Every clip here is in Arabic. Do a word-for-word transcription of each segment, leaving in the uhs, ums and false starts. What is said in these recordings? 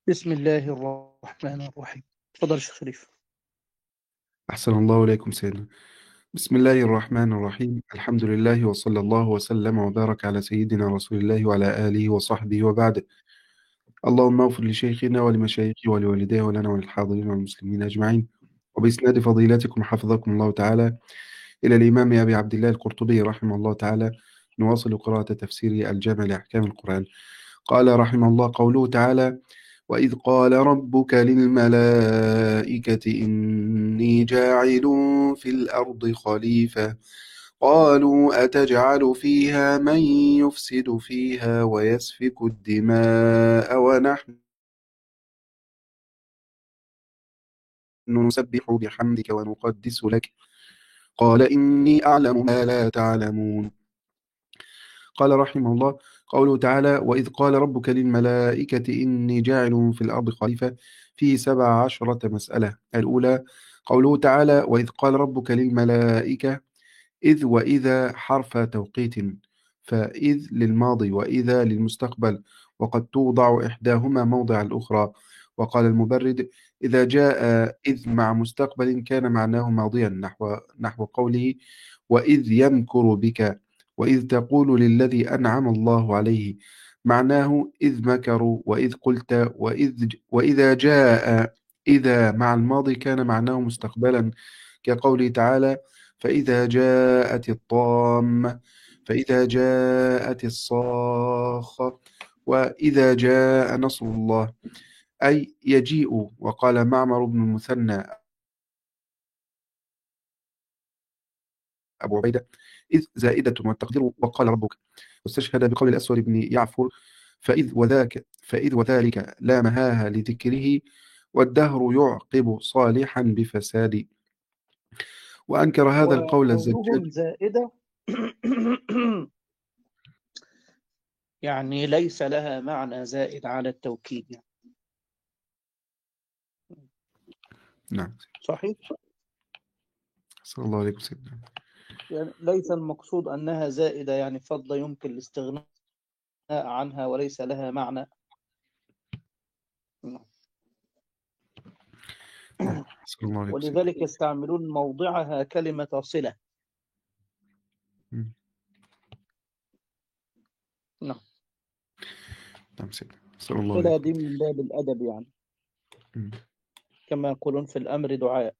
بسم الله الرحمن الرحيم. تفضل يا شيخ شريف. أحسن الله إليكم سيدنا. بسم الله الرحمن الرحيم، الحمد لله وصلى الله وسلم وبارك على سيدنا رسول الله وعلى آله وصحبه وبعد. اللهم اغفر لشيخنا ولمشايخه ولوالديه ولنا وللحاضرين والمسلمين أجمعين. وبإسناد فضيلتكم حفظكم الله تعالى إلى الإمام أبي عبد الله القرطبي رحمه الله تعالى، نواصل قراءة تفسير الجامع لأحكام القرآن. قال رحمه الله قوله تعالى: وإذ قال ربك للملائكة إني جاعل في الأرض خليفة قالوا أتجعل فيها من يفسد فيها ويسفك الدماء ونحن نسبح بحمدك ونقدس لك قال إني أعلم ما لا تعلمون. قال رحمه الله قوله تعالى: وإذ قال ربك للملائكة إني جاعل في الأرض خليفة، فيه سبع عشرة مسألة. الأولى قوله تعالى: وإذ قال ربك للملائكة. إذ وإذا حرف توقيت، فإذ للماضي وإذا للمستقبل، وقد توضع إحداهما موضع الأخرى. وقال المبرد: إذا جاء إذ مع مستقبل كان معناه ماضيا، نحو نحو قوله: وإذ يمكر بك، وإذ تقول للذي أنعم الله عليه، معناه إذ مكروا وإذ قلت. وإذ وإذا جاء إذا مع الماضي كان معناه مستقبلا، كقوله تعالى: فإذا جاءت الطامة، فإذا جاءت الصاخة، وإذا جاء نصر الله، أي يجيء. وقال معمر بن المثنى أبو عبيدة: إذ زائدة والتقدير وقال ربك. واستشهد بقول الأسود بن يعفر: فإذ وذاك فإذ وذلك لا مهاها لذكره، والدهر يعقب صالحا بفساد. وأنكر هذا القول الزجاج. وقولهم زائدة يعني ليس لها معنى زائد على التوكيد يعني. نعم. صحيح؟ صلى الله عليه وسلم. يعني ليس المقصود أنها زائدة يعني فضل يمكن الاستغناء عنها وليس لها معنى. نعم. صلى الله عليه وسلم. ولذلك يستعملون موضعها كلمة صلة. مم. نعم. نعم سيدنا صلى الله عليه صلة وسلم. دي من باب الأدب يعني، مم. كما يقولون في الأمر دعاء.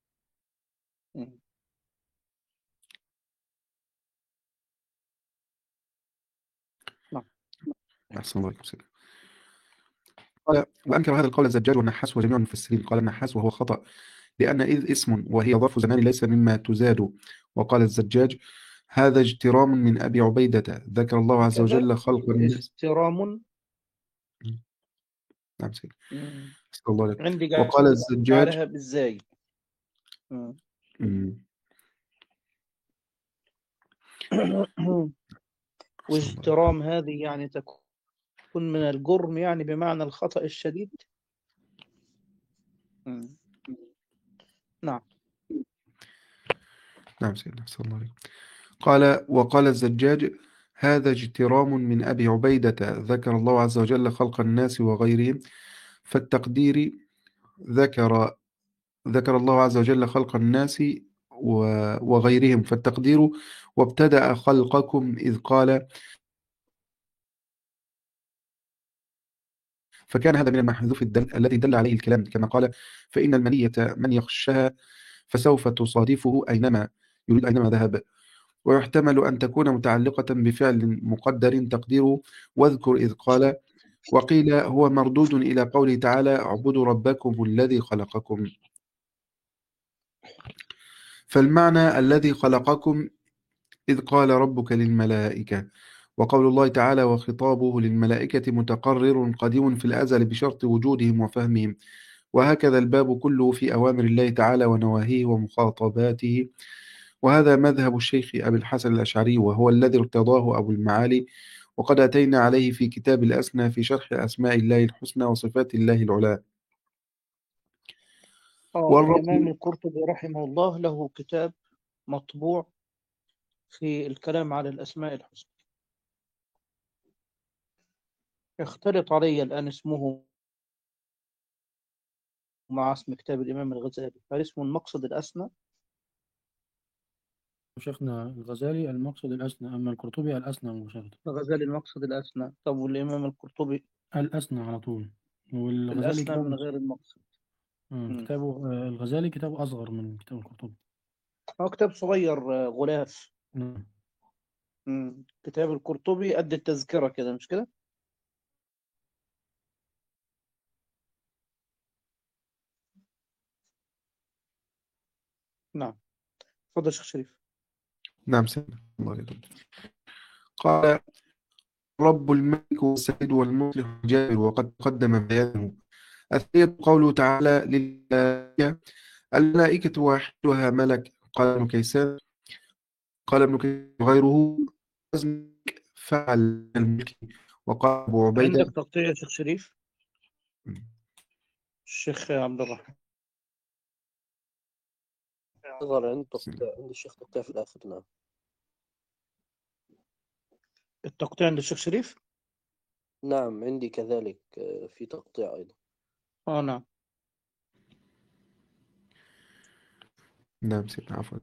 نعم. أحسن الله عليكم سيدنا. قال: وأنكر هذا القول الزجاج والنحاس وجميع المفسرين. قال النحاس: وهو خطأ، لأن إذ اسم وهي ظرف زمان ليس مما تزاد. وقال الزجاج: هذا اجترام من أبي عبيدة، ذكر الله عز هكذا وجل خلق الناس. اجترام. مم. نعم سيدنا مم. صلى الله عليه. عندي وقال الزجاج: جعلها بالزاي. مم. مم. صلى الله عليه. واجترام هذه يعني تكون من الجرم يعني بمعنى الخطأ الشديد. مم. نعم. نعم سيدنا صلى الله عليه. قال: وقال الزجاج: هذا اجترام من أبي عبيدة، ذكر الله عز وجل خلق الناس وغيرهم. فالتقدير: ذكر ذكر الله عز وجل خلق الناس و- وغيرهم. فالتقدير: وابتدأ خلقكم إذ قال. فكان هذا من المحذوف الدل الذي دل عليه الكلام، كما قال: فإن المنية من يخشها فسوف تصادفه أينما يريد، أينما ذهب. ويحتمل أن تكون متعلقة بفعل مقدر تقديره: واذكر إذ قال. وقيل هو مردود إلى قوله تعالى: اعبدوا ربكم الذي خلقكم. فالمعنى: الذي خلقكم إذ قال ربك للملائكة. وقول الله تعالى: وخطابه للملائكة متقرر قديم في الأزل بشرط وجودهم وفهمهم. وهكذا الباب كله في أوامر الله تعالى ونواهيه ومخاطباته. وهذا مذهب الشيخ أبي الحسن الأشعري، وهو الذي ارتضاه أبو المعالي، وقد أتينا عليه في كتاب الأسنى في شرح أسماء الله الحسنى وصفات الله العلى. اه الإمام والرب. القرطبي رحمه الله له كتاب مطبوع في الكلام على الأسماء الحسنى. يختلط علي الآن اسمه مع اسم كتاب الإمام الغزالي، هل اسمه المقصد الأسنى؟ شيخنا الغزالي المقصد الأسنى، أما القرطبي الأسنى مباشرة. الغزالي المقصد الأسنى، طب والإمام القرطبي الأسنى على طول. والغزالي الأسنى من كتابه غير المقصد. مم، مم. كتابه آه، الغزالي كتابه أصغر من كتاب القرطبي. هو كتاب صغير، آه، غلاف. نعم. مم. كتاب القرطبي قد التذكرة كده، مش كده؟ نعم. اتفضل يا شيخ شريف. نعم سيدنا الله يرضى. قال رب الملك والسيد والمصلح جابر وقد قدم بيانه. الثالث قوله تعالى للملائكة الملائكة واحدها ملك. قال ابن كيسان قال ابن كيسان غيره وزنك فعل الملك. وقال أبو عبيدة عندك تقطيع يا شيخ شريف؟ الشيخ عبد الرحمن. ظهر عندي تقطيع، عندي الشيخ تقطيع في الآخر. نعم. التقطيع عند الشيخ شريف؟ نعم عندي كذلك آه، في تقطيع أيضا. اه نعم. نعم سيدنا عفوا.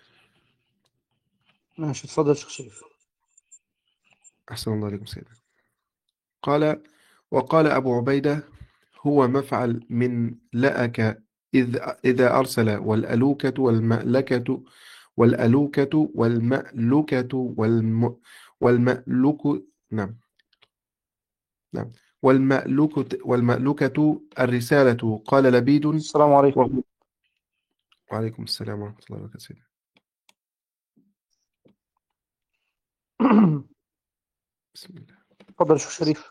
ماشي، اتفضل يا شيخ شريف. أحسن الله عليكم سيدنا. قال وقال أبو عبيدة هو مفعل من لأك إذ إذا أرسل والألوكة والمألكة والألوكة والمألوكة والم والمألوك نعم نعم والمألوكة والمألوكة الرسالة. قال لبيد السلام عليكم. وعليكم السلام ورحمة الله وبركاته سيدنا. بسم الله. اتفضل يا شيخ شريف.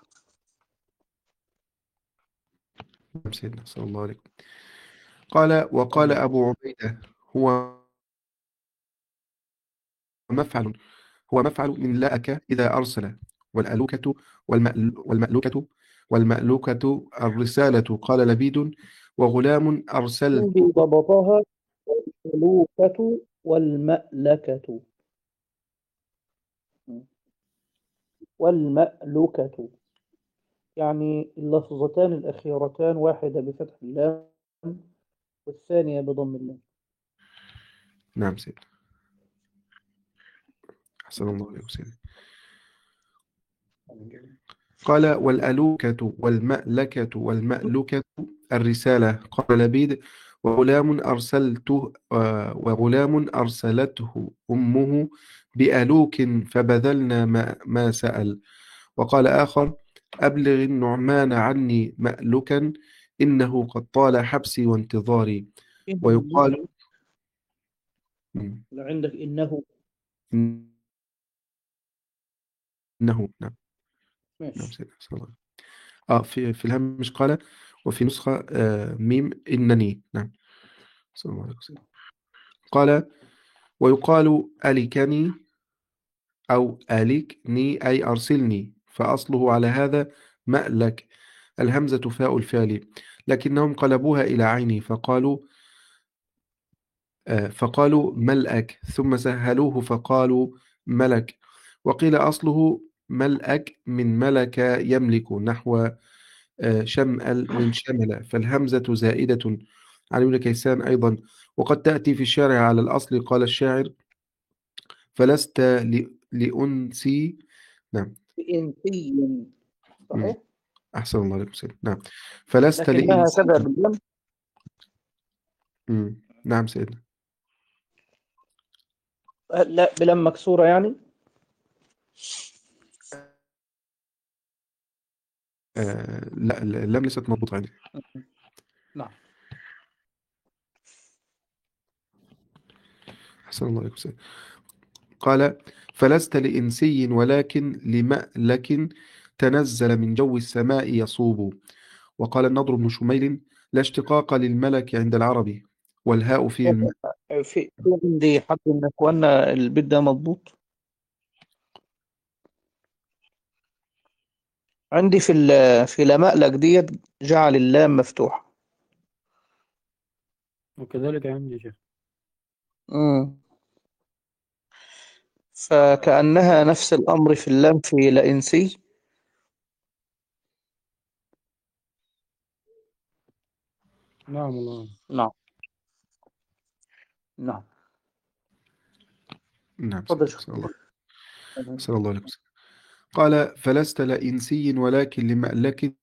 نعم سيدنا صلى الله عليكم. قال وقال أبو عبيدة هو مفعل هو مفعل من لأك إذا أرسل والألوكة والمأل والمألوكة والمألوكة الرسالة. قال لبيد وغلام أرسلت عندي ضبطها الملوكة والمألكة. والمألوكة يعني اللفظتان الأخيرتان، واحدة بفتح اللام والثانية بضم اللام. نعم سيدنا أحسن الله عليكم سيدنا. قال والألوكة والمألكة والمألوكة الرسالة. قال لبيد وغلام أرسلته آه، وغلام أرسلته أمه بألوك فبذلنا ما, ما سأل. وقال آخر أبلغ النعمان عني مألوكا إنه قد طال حبسي وانتظاري. ويقال لو عندك إنه. إنه نعم نعم ماشي. سيدنا صلى الله عليه وسلم. آه في في الهامش قال وفي نسخة آه ميم إنني. نعم صلى الله عليه وسلم. قال ويقال ألكني أو ألكني أي أرسلني، فأصله على هذا مألك، الهمزة فاء الفعل، لكنهم قلبوها إلى عيني فقالوا آه فقالوا ملأك ثم سهلوه فقالوا ملك. وقيل أصله ملأك من ملك يملك نحو آه شمل من شمل، فالهمزة زائدة عن ابن كيسان أيضا. وقد تأتي في الشارع على الأصل. قال الشاعر فلست ل- لأنسي. نعم إنسي مم. صحيح، أحسن الله عليكم سيدنا. نعم فلست لكنها لإنسي. كذا باللم. مم. نعم سيدنا لا، بلم مكسورة يعني. آه لا لا- اللام ليست مضبوطة عندي. نعم. أحسن الله عليكم سيدنا. قال فلست لإنسي ولكن لمألك تنزل من جو السماء يصوب. وقال النضر بن شميل لا اشتقاق للملك عند العرب والهاء فيه الم... في في عندي حد من اخواننا البيت ده مضبوط. عندي في ال- في لمألك ديت جعل اللام مفتوحة. وكذلك عندي شيخ. امم فكأنها نفس الأمر في اللام في لإنسي. نعم الله. نعم نعم نعم تفضل سيدنا. شيخ. صلى الله صلى الله عليه وسلم. قال فلست لإنسي ولكن لمألك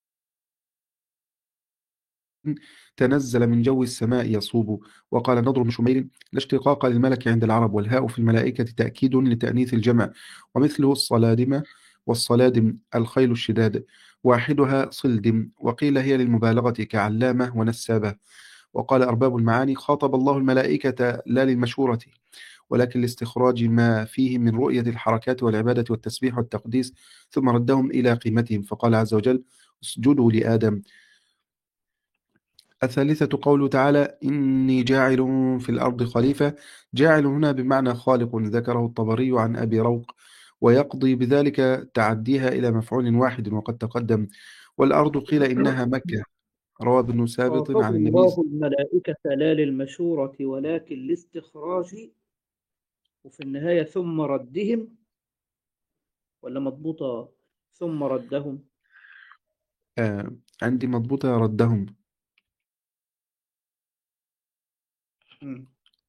تنزل من جو السماء يصوب. وقال نضر بن شمير لا اشتقاق للملك عند العرب، والهاء في الملائكة تأكيد لتأنيث الجمع، ومثله الصلادمة والصلادم الخيل الشداد، واحدها صلدم، وقيل هي للمبالغة كعلامة ونسابة. وقال أرباب المعاني خاطب الله الملائكة لا للمشورة ولكن لاستخراج ما فيه من رؤية الحركات والعبادة والتسبيح والتقديس، ثم ردهم إلى قيمتهم، فقال عز وجل اسجدوا لآدم. الثالثة قوله تعالى إني جاعل في الأرض خليفة. جاعل هنا بمعنى خالق، ذكره الطبري عن أبي روق، ويقضي بذلك تعديها إلى مفعول واحد وقد تقدم. والأرض قيل إنها مكة، روى ابن ثابت خاطب عن النبي. الله الملائكة لا للمشورة ولكن لاستخراج، وفي النهاية ثم ردهم، ولا مضبوطة ثم ردهم؟ آه عندي مضبوطة ردهم. مم.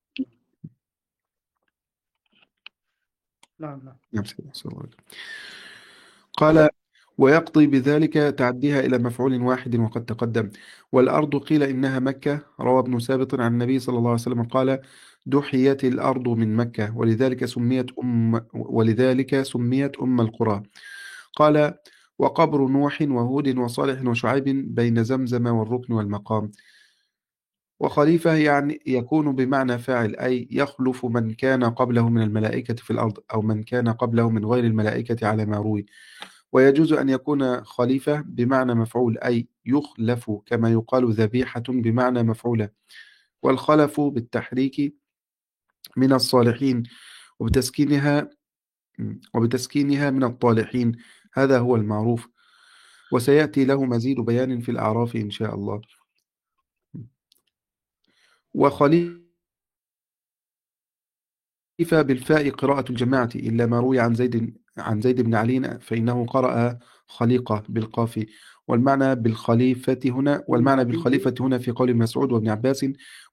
نعم نعم نعم سيدنا صلى الله عليه وسلم. قال ويقضي بذلك تعديها إلى مفعول واحد وقد تقدم. والأرض قيل إنها مكة، روى ابن ثابت عن النبي صلى الله عليه وسلم قال دحيت الأرض من مكة ولذلك سميت أم ولذلك سميت أم القرى. قال وقبر نوح وهود وصالح وشعيب بين زمزم والركن والمقام. وخليفة يعني يكون بمعنى فاعل، أي يخلف من كان قبله من الملائكة في الأرض أو من كان قبله من غير الملائكة على ما روي. ويجوز أن يكون خليفة بمعنى مفعول، أي يخلف، كما يقال ذبيحة بمعنى مفعولة. والخلف بالتحريك من الصالحين وبتسكينها وبتسكينها من الطالحين، هذا هو المعروف، وسيأتي له مزيد بيان في الأعراف إن شاء الله. وخليفة بالفاء قراءة الجماعة إلا ما روي عن زيد عن زيد بن علي فإنه قرأ خليقة بالقاف. والمعنى بالخليفة هنا والمعنى بالخليفة هنا في قول مسعود وابن عباس.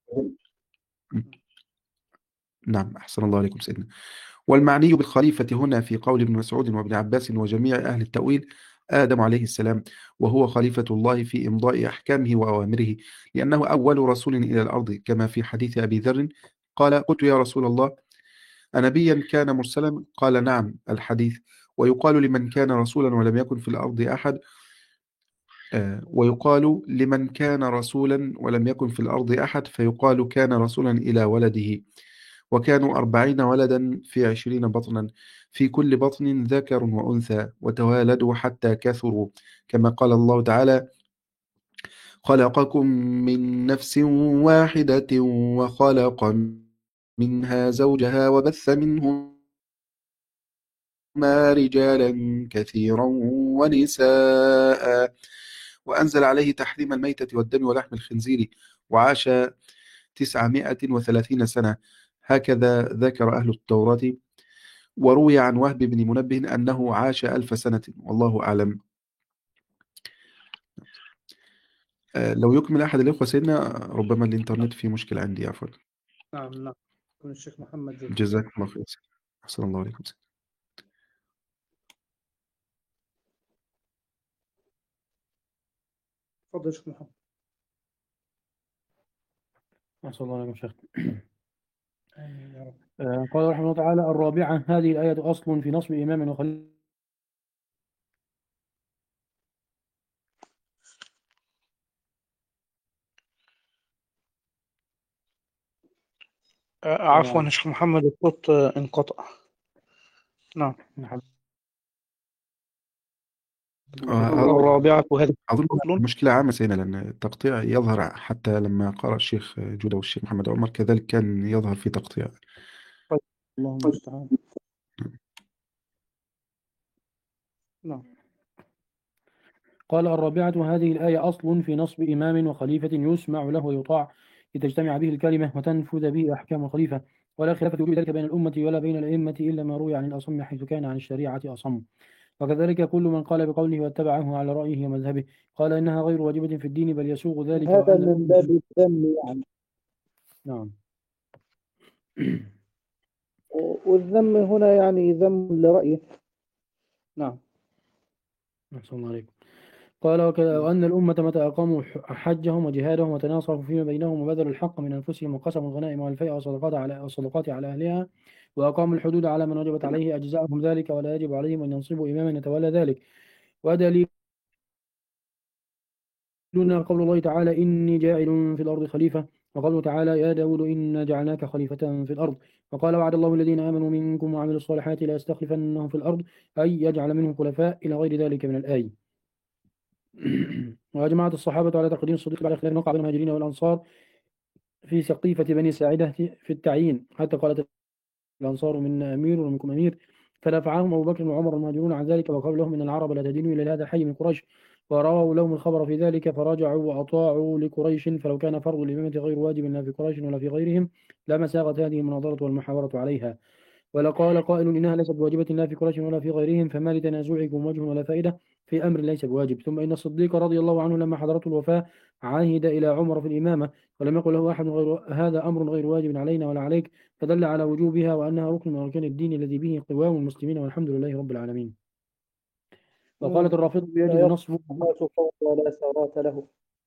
نعم أحسن الله عليكم سيدنا. والمعني بالخليفة هنا في قول ابن مسعود وابن عباس وجميع أهل التأويل آدم عليه السلام، وهو خليفة الله في إمضاء أحكامه وأوامره، لأنه أول رسول إلى الأرض، كما في حديث أبي ذر قال قلت يا رسول الله أنبيا كان مرسلا؟ قال نعم الحديث. ويقال لمن كان رسولا ولم يكن في الأرض أحد آه، ويقال لمن كان رسولا ولم يكن في الأرض أحد فيقال كان رسولا إلى ولده. وكانوا أربعين ولدا في عشرين بطنا، في كل بطن ذكر وأنثى، وتوالدوا حتى كثروا، كما قال الله تعالى خلقكم من نفس واحدة وخلق منها زوجها وبث منهما رجالا كثيرا ونساء، وأنزل عليه تحريم الميتة والدم ولحم الخنزير، وعاش تسعمائة وثلاثين سنة، هكذا ذكر أهل التوراة. وروي عن وهب بن منبه أنه عاش ألف سنة، والله أعلم. آه، لو يكمل أحد الإخوة سيدنا، ربما الإنترنت فيه مشكلة عندي، عفوا. نعم نعم يكون الشيخ محمد جزاك جزاكم الله خير. أحسن الله عليكم. تفضل شيخ محمد. أحسن الله عليكم شيخ. آمين يا رب. آه، قال رحمه الله تعالى الرابعة هذه الآية أصل في نصب إمام وخليفة. آه، عفوا يا شيخ محمد الصوت آه، انقطع. نعم آه، الرابعة وهذه أظن أصل. المشكلة عامة سيدنا، لأن التقطيع يظهر حتى لما قرأ الشيخ جودة والشيخ محمد عمر كذلك كان يظهر في تقطيع. طيب اللهم المستعان. نعم قال الرابعة هذه الآية أصل في نصب إمام وخليفة يسمع له ويطاع لتجتمع به الكلمة وتنفذ به أحكام الخليفة، ولا خلاف في وجود ذلك بين الأمة ولا بين الأئمة إلا ما روي عن الأصم حيث كان عن الشريعة أصم. وكذلك كل من قال بقوله واتبعه على رأيه ومذهبه قال إنها غير واجبة في الدين بل يسوغ ذلك هذا وأن من الأمة باب الذم يعني. نعم والذم هنا يعني ذم لرأيه. نعم. أحسن الله عليكم. قال وكذا وأن الأمة متى أقاموا حجهم وجهادهم وتناصروا فيما بينهم وبذلوا الحق من أنفسهم وقسموا الغنائم والفيء والصدقات على الصدقات على أهلها وأقاموا الحدود على من وجبت عليه أجزاءهم ذلك ولا يجب عليهم أن ينصبوا إماما يتولى ذلك. ودليلنا قول الله تعالى إني جاعل في الأرض خليفة وقوله تعالى يا داود إنا جعلناك خليفة في الأرض. وقال وعد الله الذين آمنوا منكم وعملوا الصالحات لا يستخلفنهم في الأرض أي يجعل منهم خلفاء إلى غير ذلك من الآية. وأجمعت الصحابة على تقديم الصديق على خلاف وقع بين المهاجرين والأنصار في سقيفة بني ساعدة في التعيين حتى قالت الأنصار منا أمير ومنكم أمير فدافعهم أبو بكر وعمر المهاجرون عن ذلك وقال لهم إن العرب لا تدين إلى هذا الحي من قريش ورووا لهم الخبر في ذلك فرجعوا وأطاعوا لقريش فلو كان فرض الإمامة غير واجب لا في قريش ولا في غيرهم لما ساغت هذه المناظرة والمحاورة عليها. ولقال قائل إنها ليست بواجبة لا في قريش ولا في غيرهم فما لتنازعكم وجه ولا فائدة في أمر ليس بواجب. ثم إن الصديق رضي الله عنه لما حضرته الوفاة عاهد إلى عمر في الإمامة ولم يقل له أحد غير هذا أمر غير واجب علينا ولا عليك فدل على وجوبها وأنها ركن من أركان الدين الذي به قوام المسلمين والحمد لله رب العالمين. وقالت الرافضة لا يجب نصبه يخطئ فوق ولا سارات له.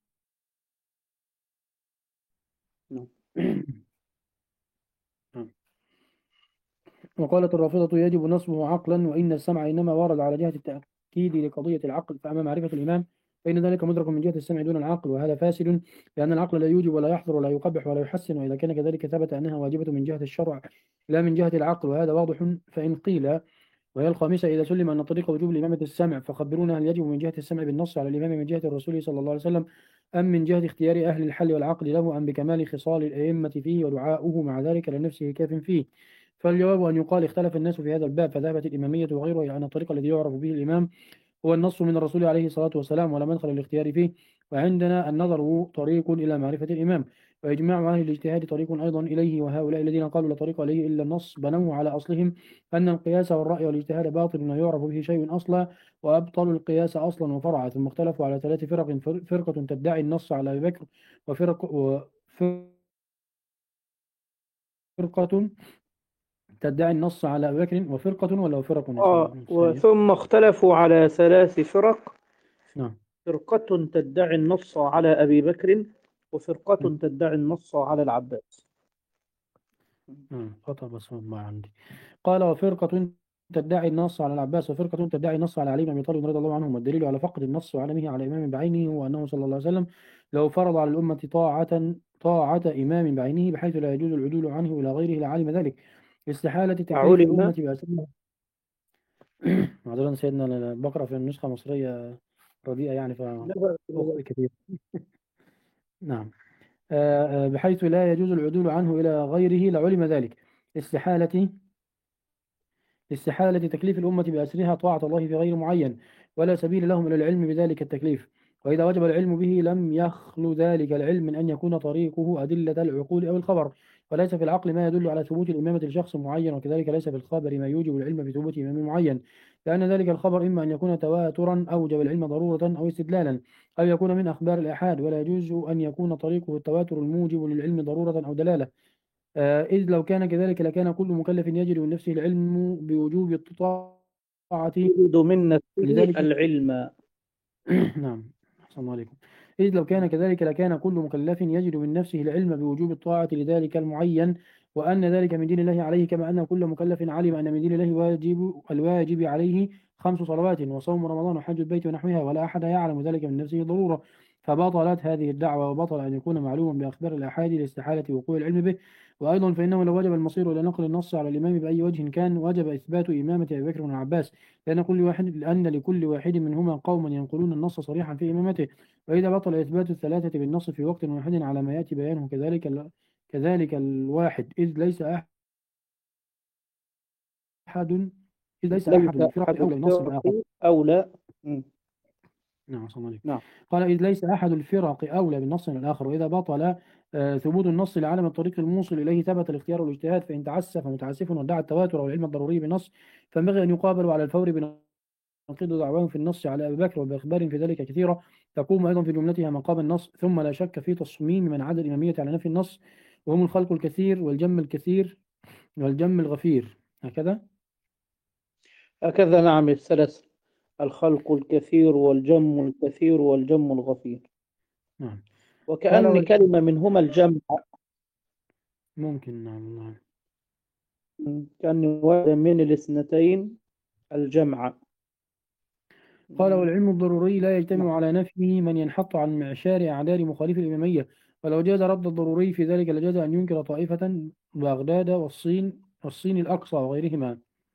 وقالت الرافضة يجب نصبه عقلا وإن السمع إنما ورد على جهة التأكيد لقضية العقل فأما معرفة الإمام فإن ذلك مدرك من جهة السمع دون العقل وهذا فاسد لأن العقل لا يوجب ولا يحضر ولا يقبح ولا يحسن وإذا كان كذلك ثبت أنها واجبة من جهة الشرع لا من جهة العقل وهذا واضح. فإن قيل وهي الخامسة إذا سلم أن طريق وجوب الإمامة السمع فخبرونا هل يجب من جهة السمع بالنص على الإمام من جهة الرسول صلى الله عليه وسلم أم من جهة اختيار أهل الحل والعقل له أم بكمال خصال الأئمة فيه ودعاؤه مع ذلك لنفسه كاف فيه. فالجواب أن يقال اختلف الناس في هذا الباب فذهبت الإمامية وغيرها إلى أن الطريق الذي يعرف به الإمام هو النص من الرسول عليه الصلاة والسلام ولا مدخل الاختيار فيه وعندنا النظر طريق إلى معرفة الإمام وإجماع أهل الاجتهاد طريق أيضا إليه وهؤلاء الذين قالوا لا طريق إليه إلا النص بنوا على أصلهم أن القياس والرأي والاجتهاد باطل ويعرف به شيء أصلا وأبطلوا القياس أصلا وفرعا ثم اختلفوا على ثلاث فرق فرقة تدعي النص على أبي بكر وفرق وفرقة تدعي النص على أبي بكر وفرقة ولا فرق آه وثم اختلفوا على ثلاث فرق. نعم. فرقة تدعي النص على أبي بكر وفرقة م. تدعي النص على العباس. نعم خطأ بس ما عندي. قال وفرقة تدعي النص على العباس وفرقة تدعي النص على علي بن أبي طالب رضي الله عنهم والدليل على فقد النص وعلمه على إمام بعينه هو أنه صلى الله عليه وسلم لو فرض على الأمة طاعة طاعة إمام بعينه بحيث لا يجوز العدول عنه إلى غيره لعلم ذلك استحالة تكليف الأمة بأسرها. معذرا سيدنا أنا بقرأ في النسخة المصرية رديئة يعني فأخطئ كثير. نعم بحيث لا يجوز العدول عنه إلى غيره لعلم ذلك استحالة استحالة تكليف الأمة بأسرها طاعة الله في غير معين ولا سبيل لهم إلى العلم بذلك التكليف وإذا وجب العلم به لم يخلو ذلك العلم من أن يكون طريقه أدلة العقول أو الخبر وليس في العقل ما يدل على ثبوت الإمامة لشخص معين وكذلك ليس في الخبر ما يوجب العلم بثبوت إمام معين لأن ذلك الخبر إما أن يكون تواترا أوجب العلم ضرورة أو استدلالا أو يكون من أخبار الآحاد ولا يجوز أن يكون طريقه التواتر الموجب للعلم ضرورة أو دلالة آه إذ لو كان كذلك لكان كل مكلف يجري من نفسه العلم بوجوب الطاعة يريد من نفسه العلم. نعم أحسن الله عليكم. إذ لو كان كذلك لكان كل مكلف يجد من نفسه العلم بوجوب الطاعة لذلك المعين وأن ذلك من دين الله عليه كما أن كل مكلف علم أن من دين الله واجب الواجب عليه خمس صلوات وصوم رمضان وحج البيت ونحوها ولا أحد يعلم ذلك من نفسه ضرورة فبطلت هذه الدعوة وبطل أن يكون معلوما بأخبار الأحاد لاستحالة وقوع العلم به. وأيضا فإنه لو وجب المصير إلى نقل النص على الإمام بأي وجه كان وجب إثبات إمامة أبي بكر بن عباس لأن كل واحد لأن لكل واحد منهما قوما ينقلون النص صريحا في إمامته وإذا بطل إثبات الثلاثة بالنص في وقت واحد على ما يأتي بيانه كذلك ال... كذلك الواحد إذ ليس أحد إذ ليس أحد الفرق أولى بالنص الآخر أولى. نعم صلى الله عليه. نعم. قال إذ ليس أحد الفرق أولى بالنص من الآخر وإذا بطل آه ثبوت النص لعالم الطريق الموصل إليه ثبت الاختيار والاجتهاد فإن تعسف متعسف وادعى التواتر والعلم الضروري بالنص فينبغي أن يقابل على الفور بنص ينقض دعواهم في النص على أبي بكر وبإخبار في ذلك كثيرة تقوم أيضا في جملتها مقام النص، ثم لا شك في تصميم من عدا الإمامية على نفي النص، وهم الخلق الكثير والجم الكثير والجم الغفير. هكذا هكذا نعم الثلاث: الخلق الكثير والجم الكثير والجم الغفير. نعم. قال وكأن وال- كلمة منهما الجمع، ممكن. نعم نعم. كأن واحدة من الاثنتين الجمع. قال والعلم الضروري لا نعم. يجتمع على نفيه من ينحط عن معشار أعداد مخالف الإمامية، ولو جاز رد الضروري في ذلك لجاز أن ينكر طائفة بغداد والصين والصين الأقصى وغيرهما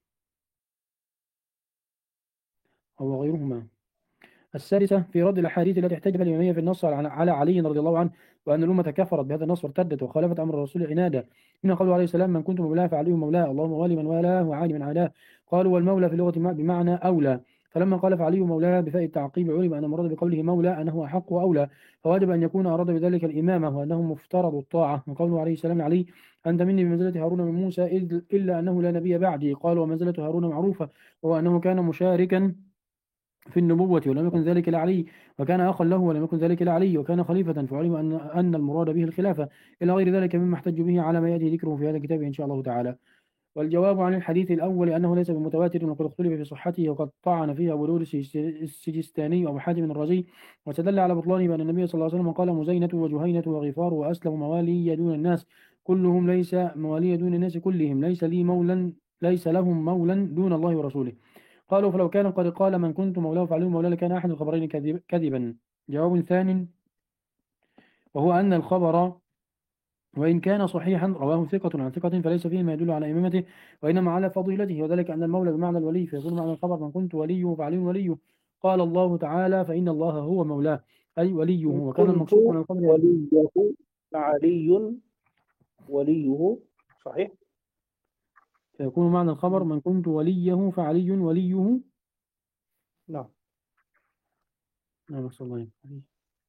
أو غيرهما. السادسة في رد الأحاديث التي احتج بها الإمامية في النص على على علي رضي الله عنه، وأن الأمة كفرت بهذا النص وارتدت وخالفت أمر الرسول عنادا، من قوله عليه السلام: من كنت مولاه فعلي مولاه، اللهم والي من والاه وعادي من عاداه. قالوا والمولى في اللغة بمعنى أولى، فلما قال فعلي مولاه بفاء التعقيب علم أن المراد بقوله مولى أنه أحق وأولى، فواجب أن يكون أراد بذلك الإمامة وأنه مفترض الطاعة. وقوله عليه السلام علي: أنت مني بمنزلة هارون من موسى إذ إلا أنه لا نبي بعدي. قال ومنزلة هارون معروفة، وهو أنه كان مشاركا في النبوة ولم يكن ذلك لعلي، وكان أخا له ولم يكن ذلك لعلي، وكان خليفة فعلم أن أن المراد به الخلافة، إلى غير ذلك مما احتج به على ما يأتي ذكره في هذا الكتاب إن شاء الله تعالى. والجواب عن الحديث الأول أنه ليس بمتواتر، وقد اختلف في صحته، وقد طعن فيه أبو لؤلؤ السجستاني وأبو حاتم الرازي، واستدل على بطلانه بأن النبي صلى الله عليه وسلم قال: مزينة وجهينة وغفار وأسلم موالي دون الناس كلهم ليس موالي دون الناس كلهم ليس لي مولا ليس لهم مولا دون الله ورسوله. قالوا فلو كان قد قال من كنت مولاه فعليه مولاه لكان أحد الخبرين كذب كذبا. جواب ثاني وهو أن الخبر وإن كان صحيحا رواه ثقة عن ثقة فليس فيه ما يدل على إمامته وإنما على فضيلته، وذلك أن المولى بمعنى الولي، فيكون معنى الخبر من كنت وليه فعلي وليه. قال الله تعالى: فإن الله هو مولاه أي وليه، إن وكان كنت المقصود من الخبر يعني وليه فعلي وليه. صحيح. فيكون معنى الخبر من كنت وليه فعلي وليه. نعم. نعم صلى الله عليه وسلم.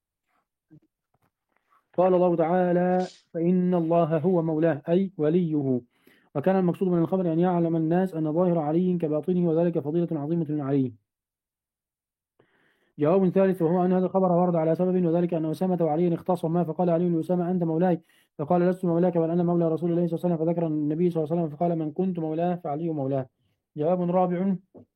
قال الله تعالى: فإن الله هو مولاه أي وليه، وكان المقصود من الخبر أن يعلم الناس أن ظاهر علي كباطنه، وذلك فضيلة عظيمة من علي. جواب ثالث وهو أن هذا الخبر ورد على سبب، وذلك أن أسامة وعلي اختصما، فقال علي لأسامة: أنت مولاي، فقال: لست مولاك بل أنا مولى رسول الله صلى الله عليه وسلم، فذكر النبي صلى الله عليه وسلم فقال: من كنت مولاه فعلي مولاه. جواب رابع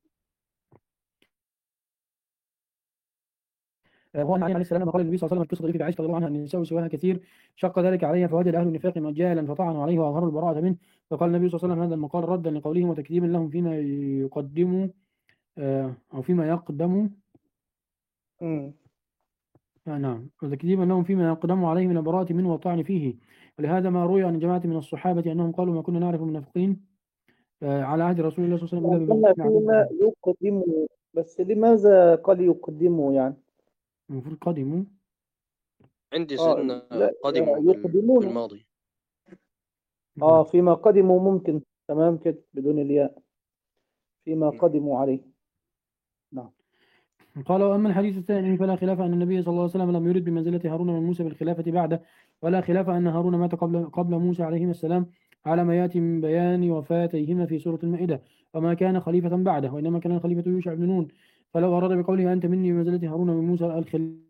هو أن علي عليه السلام قال النبي صلى الله عليه وسلم في قصة ضيف عائشة رضي الله عنها: النساء سواها كثير، شق ذلك عليها فوجد أهل النفاق مجالا فطعنوا عليه وأظهروا البراءة منه، فقال النبي صلى الله عليه وسلم هذا المقال ردا لقولهم وتكذيبا لهم فيما يقدم آه، أو فيما يقدم مم. آه نعم وتكذيبا لهم فيما يقدم عليه من البراءة منه والطعن فيه. ولهذا ما روي عن جماعة من الصحابة أنهم قالوا: ما كنا نعرف المنافقين آه، على عهد رسول الله صلى الله عليه وسلم إلا وكان بموقفنا فيما عليه. يقدم، بس لماذا قال يقدمه يعني؟ المفروض قدموا. عندي اه سيدنا لا، قدموا بال- يقدمون. بالماضي. اه نعم. فيما قدموا ممكن، تمام كده بدون الياء، فيما نعم. قدموا عليه. نعم. قال وأما الحديث الثاني فلا خلاف أن النبي صلى الله عليه وسلم لم يرد بمنزلة هارون من موسى بالخلافة بعده، ولا خلاف أن هارون مات قبل قبل موسى عليهما السلام، على ما يأتي من بيان وفاتيهما في سورة المائدة، وما كان خليفة بعده، وإنما كان الخليفة يوشع بن نون. فلو أراد بقوله أنت مني بمنزلة هارون من موسى الخلافة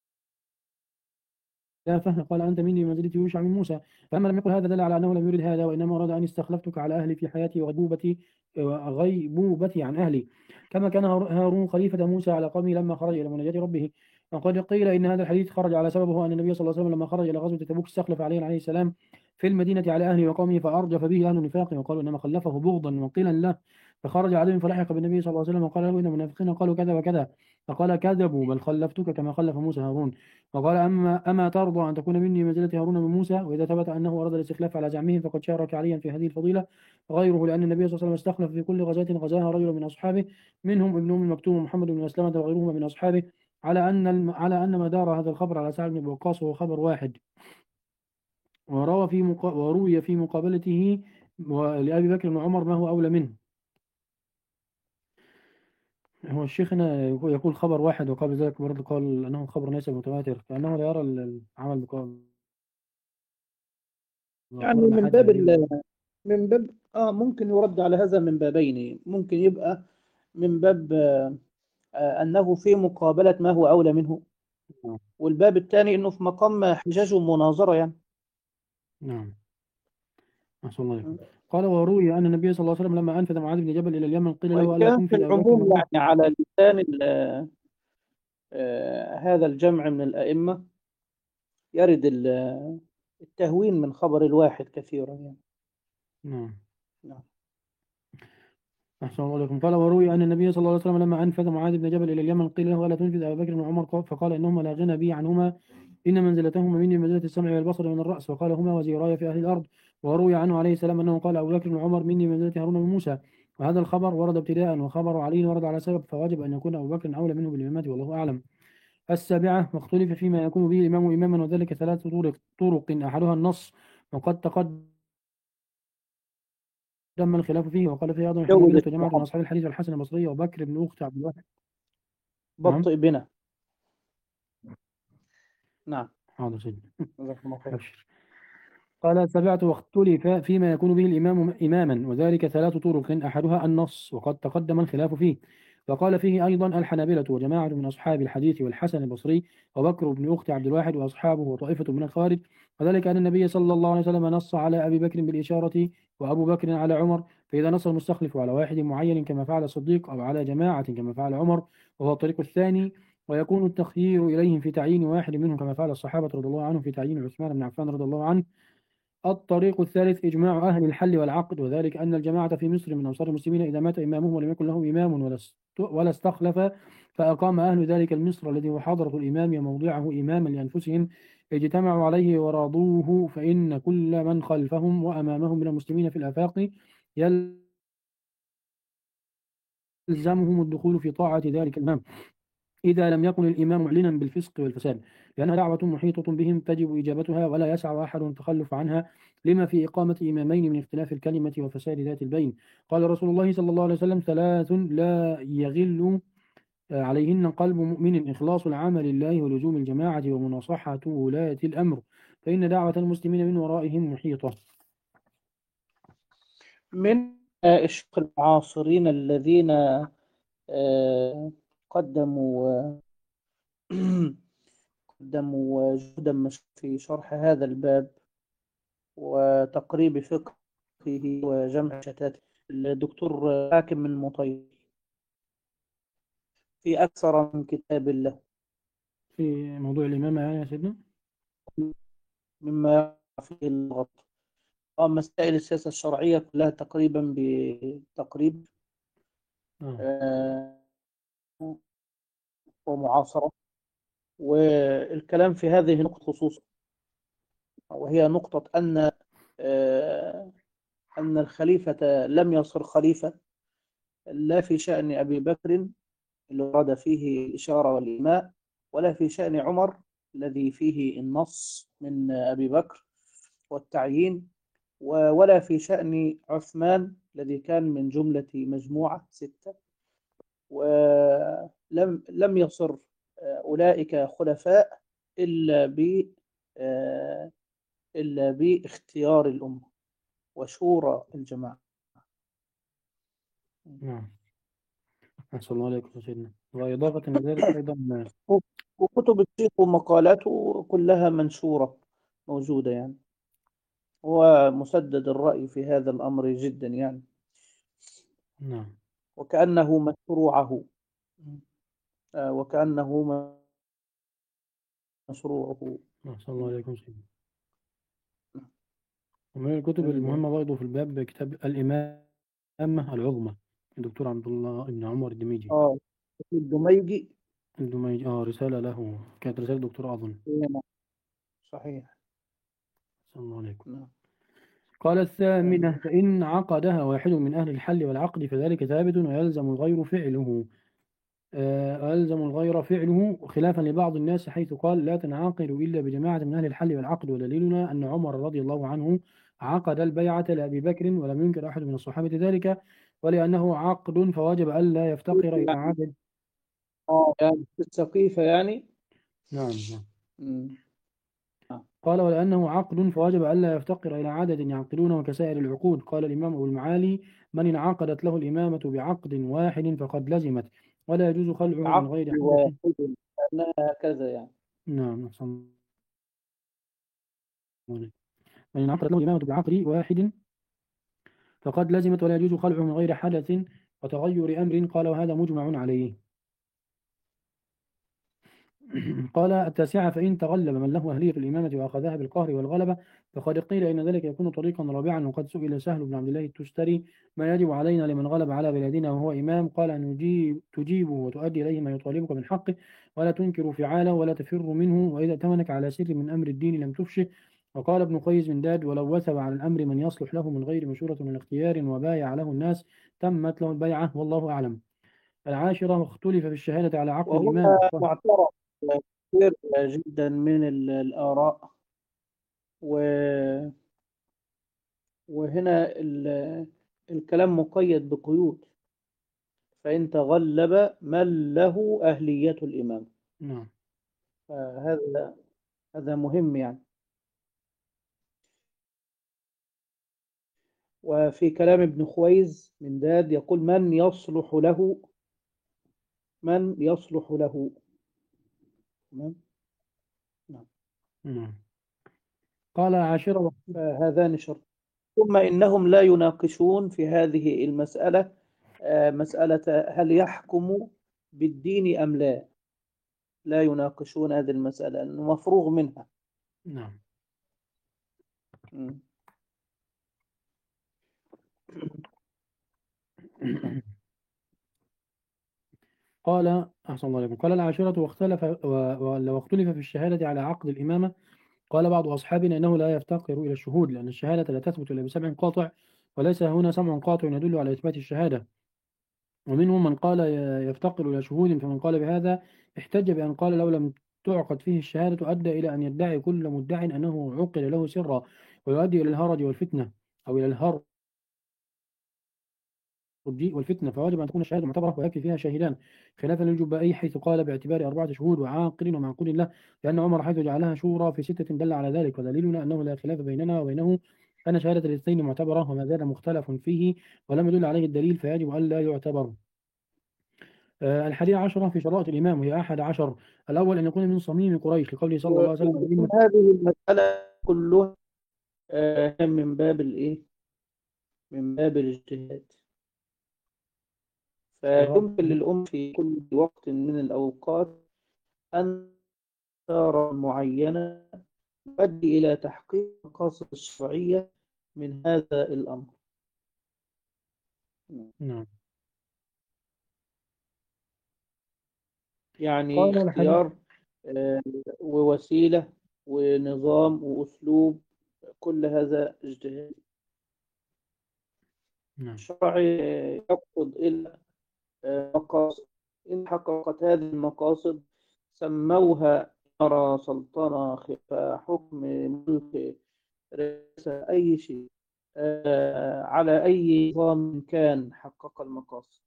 خلافة قال أنت مني بمنزلة يوشع من موسى. فلما لم يقل هذا دل على أنه لم يرد هذا، وإنما أراد أن استخلفتك على أهلي في حياتي وغيبوبتي وغيبوبتي عن أهلي، كما كان هارون خليفة موسى على قومه لما خرج إلى مناجاة ربه. وقد قيل إن هذا الحديث خرج على سببه أن النبي صلى الله عليه وسلم لما خرج إلى غزوة تبوك استخلف عليه عليه السلام في المدينة على أهله وقومه، فأرجف به أهل النفاق، وقالوا إنما خلفه بغضا وقيلا له، فخرج عليهم فلحق بالنبي صلى الله عليه وسلم وقال له إن المنافقين قالوا كذا وكذا، فقال كذبوا بل خلفتك كما خلف موسى هارون. وقال أما أما ترضى أن تكون مني منزلة هارون من موسى؟ وإذا ثبت أنه أراد الاستخلاف على زعمهم فقد شارك عليا في هذه الفضيلة غيره، لأن النبي صلى الله عليه وسلم استخلف في كل غزاة غزاها رجلا من أصحابه، منهم ابن أم مكتوم ومحمد بن مسلمة وغيرهما من أصحابه، على أن الم... على أن ما دار هذا الخبر على سعد بن أبي وقاص هو خبر واحد، وروى في مقا... وروي في مقابلته لأبي بكر وعمر ما هو أولى منه. هو الشيخ هنا يقول خبر واحد، وقبل ذلك برضه قال أنه خبر ليس متواتر، كأنه لا يرى العمل بقول يعني أخبار من الأحاد باب هذه. ال... من باب اه ممكن يرد على هذا من بابين. ممكن يبقى من باب آه، آه، أنه في مقابلة ما هو أولى منه، نعم والباب الثاني أنه في مقام حجاج ومناظرة يعني. نعم أحسن الله عليكم. قال وروي أن النبي صلى الله عليه وسلم لما أنفذ معاذ بن جبل إلى اليمن قيل وإن له ألا كان في تنفذ أبا بكر العموم وعمر. يعني على لسان ال- آه، هذا الجمع من الأئمة يرد ال- التهوين من خبر الواحد كثيرا يعني. نعم نعم. أحسن الله عليكم. قال وروي أن النبي صلى الله عليه وسلم لما أنفذ معاذ بن جبل إلى اليمن قيل له ألا تنفذ أبا بكر وعمر قال- فقال إنهما لا غنى بي عنهما إن منزلتهما مني منزلة السمع والبصر من الرأس وقال هما وزيراي في أهل الأرض. وروي عنه عليه السلام أنه قال أبو بكر وعمر مني منزلة هارون وموسى. وهذا الخبر ورد ابتداء وخبر علي ورد على سبب فواجب أن يكون أبو بكر أولى منه بالإمامة والله أعلم. السابعة واختلف فيما يكون به الإمام إماما وذلك ثلاث طرق طرق أحدها النص وقد تقدم الخلاف فيه وقال فيه أيضا جود الحنابلة وجماعة من محمد أصحاب الحديث والحسن البصري وبكر بن أخت عبد الواحد. نعم بطئ بنا. نعم. حاضر سيدي جزاكم الله خير. أبشر. قال سبعت واختلف فيما يكون به الإمام إماما وذلك ثلاث طرق أحدها النص وقد تقدم الخلاف فيه وقال فيه أيضا الحنابلة وجماعة من أصحاب الحديث والحسن البصري وبكر بن أخت عبد الواحد وأصحابه وطائفة من الخارج وذلك أن النبي صلى الله عليه وسلم نص على أبي بكر بالإشارة وأبو بكر على عمر فإذا نص المستخلف على واحد معين كما فعل الصديق أو على جماعة كما فعل عمر وهو الطريق الثاني ويكون التخيير إليهم في تعيين واحد منهم كما فعل الصحابة رضي الله عنهم في تعيين عثمان بن عفان رضي الله عنه. الطريق الثالث إجماع أهل الحل والعقد وذلك أن الجماعة في مصر من أنصار المسلمين إذا مات إمامهم ولم يكن له إمام ولا است- ولا استخلف فأقام أهل ذلك المصر الذي هو حضرة الإمام وموضعه إماما لأنفسهم اجتمعوا عليه ورضوه فإن كل من خلفهم وأمامهم من المسلمين في الآفاق يلزمهم الدخول في طاعة ذلك الإمام إذا لم يكن الإمام معلنا بالفسق والفساد لأنها دعوة محيطة بهم تجب إجابتها ولا يسع أحد التخلف عنها لما في إقامة إمامين من اختلاف الكلمة وفساد ذات البين. قال رسول الله صلى الله عليه وسلم ثلاث لا يغل عليهن قلب مؤمن إخلاص العمل لله ولزوم الجماعة ومناصحة ولاة الأمر فإن دعوة المسلمين من ورائهم محيطة. من آه، الشيوخ المعاصرين الذين آه، قدموا قدموا جهدا مش- في شرح هذا الباب وتقريب فقهه وجمع شتات الدكتور حاكم من مطير في أكثر من كتاب له في موضوع الإمامة يعني يا سيدنا مما فيه اللغط. آه، مسائل السياسة الشرعية كلها تقريبا بتقريب آه. آه، ومعاصرة. والكلام في هذه النقطة خصوصا وهي نقطة أن آه، أن الخليفة لم يصر خليفة لا في شأن أبي بكر اللي ورد فيه الإشارة والإيماء ولا في شأن عمر الذي فيه النص من أبي بكر والتعيين ولا في شأن عثمان الذي كان من جملة مجموعة ستة ولم لم يصر أولئك خلفاء إلا ب إلا باختيار الأمة وشورى الجماعة. نعم أحسن الله عليكم يا سيدنا. وإضافة لذلك أيضا وكتب الشيخ ومقالاته كلها منشورة موجودة يعني. هو مسدد الرأي في هذا الأمر جدا يعني نعم وكأنه مشروعه آه، وكأنه مشروعه. أحسن الله عليكم سيدنا. ومن الكتب المهمة برضه في الباب كتاب الإمامة العظمى الدكتور عبد الله بن عمر الدميجي. اه الدميجي الدميجي اه رسالة له كانت رسالة دكتور أظن. صحيح. صلى الله عليكم. نعم. قال الثامنة فإن عقدها واحد من أهل الحل والعقد فذلك ثابت ويلزم الغير فعله آه يلزم الغير فعله خلافا لبعض الناس حيث قال لا تنعقد إلا بجماعة من أهل الحل والعقد ودليلنا أن عمر رضي الله عنه عقد البيعة لأبي بكر ولم ينكر أحد من الصحابة ذلك ولأنه عقد فواجب ألا يفتقر إلى عدد. اه يعني السقيفة يعني. نعم مم. قال ولأنه عقد فواجب ألا يفتقر إلى عدد يعقدونه كسائر العقود. قال الإمام أبو المعالي من انعقدت له الإمامة بعقد واحد فقد لزمت ولا يجوز خلعه من عقد غير حدث. واحد أنها هكذا يعني. نعم أحسن عليك. من انعقدت له الإمامة بعقد واحد فقد لزمت ولا يجوز خلعه من غير حدث وتغير أمر. قال وهذا مجمع عليه. قال التاسعة فإن تغلب من له أهلية الإمامة وأخذها بالقهر والغلبة فقد قيل إن ذلك يكون طريقا رابعا. وقد سئل سهل بن عبد الله التستري ما يجب علينا لمن غلب على بلادنا وهو إمام؟ قال أن يجيب تجيبه وتؤدي إليه ما يطالبك من حقه ولا تنكر فعاله ولا تفر منه، وإذا ائتمنك على سر من أمر الدين لم تفشه. وقال ابن قيس بن داد ولو وثب على الأمر من يصلح له من غير مشورة من اختيار وبايع له الناس تمت له البيعة والله أعلم. العاشرة اختلف في الشهادة على عقد وهنا الإمام. معترف كثير جدا من ال- الآراء، و- وهنا ال- الكلام مقيد بقيود. فإن تغلب من له أهلية الإمام، نعم فهذا هذا مهم يعني. وفي كلام ابن خويز من داد يقول من يصلح له، من يصلح له. تمام؟ نعم. نعم. قال عاشرة فهذان شرط. ثم إنهم لا يناقشون في هذه المسألة آه، مسألة هل يحكم بالدين أم لا. لا يناقشون هذه المسألة لأنه مفروغ منها. نعم. م. نعم. قال أحسن الله عليكم. قال العاشرة واختلف و- و- واختلف في الشهادة على عقد الإمامة. قال بعض أصحابنا إنه لا يفتقر إلى الشهود لأن الشهادة لا تثبت إلا بسمع قاطع وليس هنا سمع قاطع يدل على إثبات الشهادة. ومنهم من قال ي- يفتقر إلى شهود، فمن قال بهذا احتج بأن قال لو لم تعقد فيه الشهادة أدى إلى أن يدعي كل مدع أنه عقد له سرا ويؤدي إلى الهرج والفتنة أو إلى الهرج والفتنة، فواجب أن تكون الشهادة معتبرة ويكفي فيها شاهدان، خلافا للجبائي حيث قال باعتبار أربعة شهود وعاقل ومعقول له، لأن عمر حيث جعلها شورى في ستة دل على ذلك. ودليلنا أنه لا خلاف بيننا وبينه أن شهادة الاثنين معتبرة وما زال مختلف فيه ولم يدل عليه الدليل فيجب أن لا يعتبر. آه، الحادية عشرة في شرائط الإمام وهي أحد عشر. الأول أن يكون من صميم قريش لقوله صلى الله عليه وسلم ومن هذه المسألة كلها آه، من باب الإيه؟ من باب الاجتهاد. فيمكن للأم في كل وقت من الأوقات أن ترى معينة تؤدي إلى تحقيق المقاصد الشرعية من هذا الأمر. نعم. يعني قال الحديث اختيار آه، ووسيلة ونظام وأسلوب، كل هذا اجتهاد نعم. شرعي يقصد إلى آه، مقاصد. إن حققت هذه المقاصد سموها إمارة، سلطنة، خلافة، حكم، ملك، رئاسة، أي شيء آه، على أي نظام كان حقق المقاصد.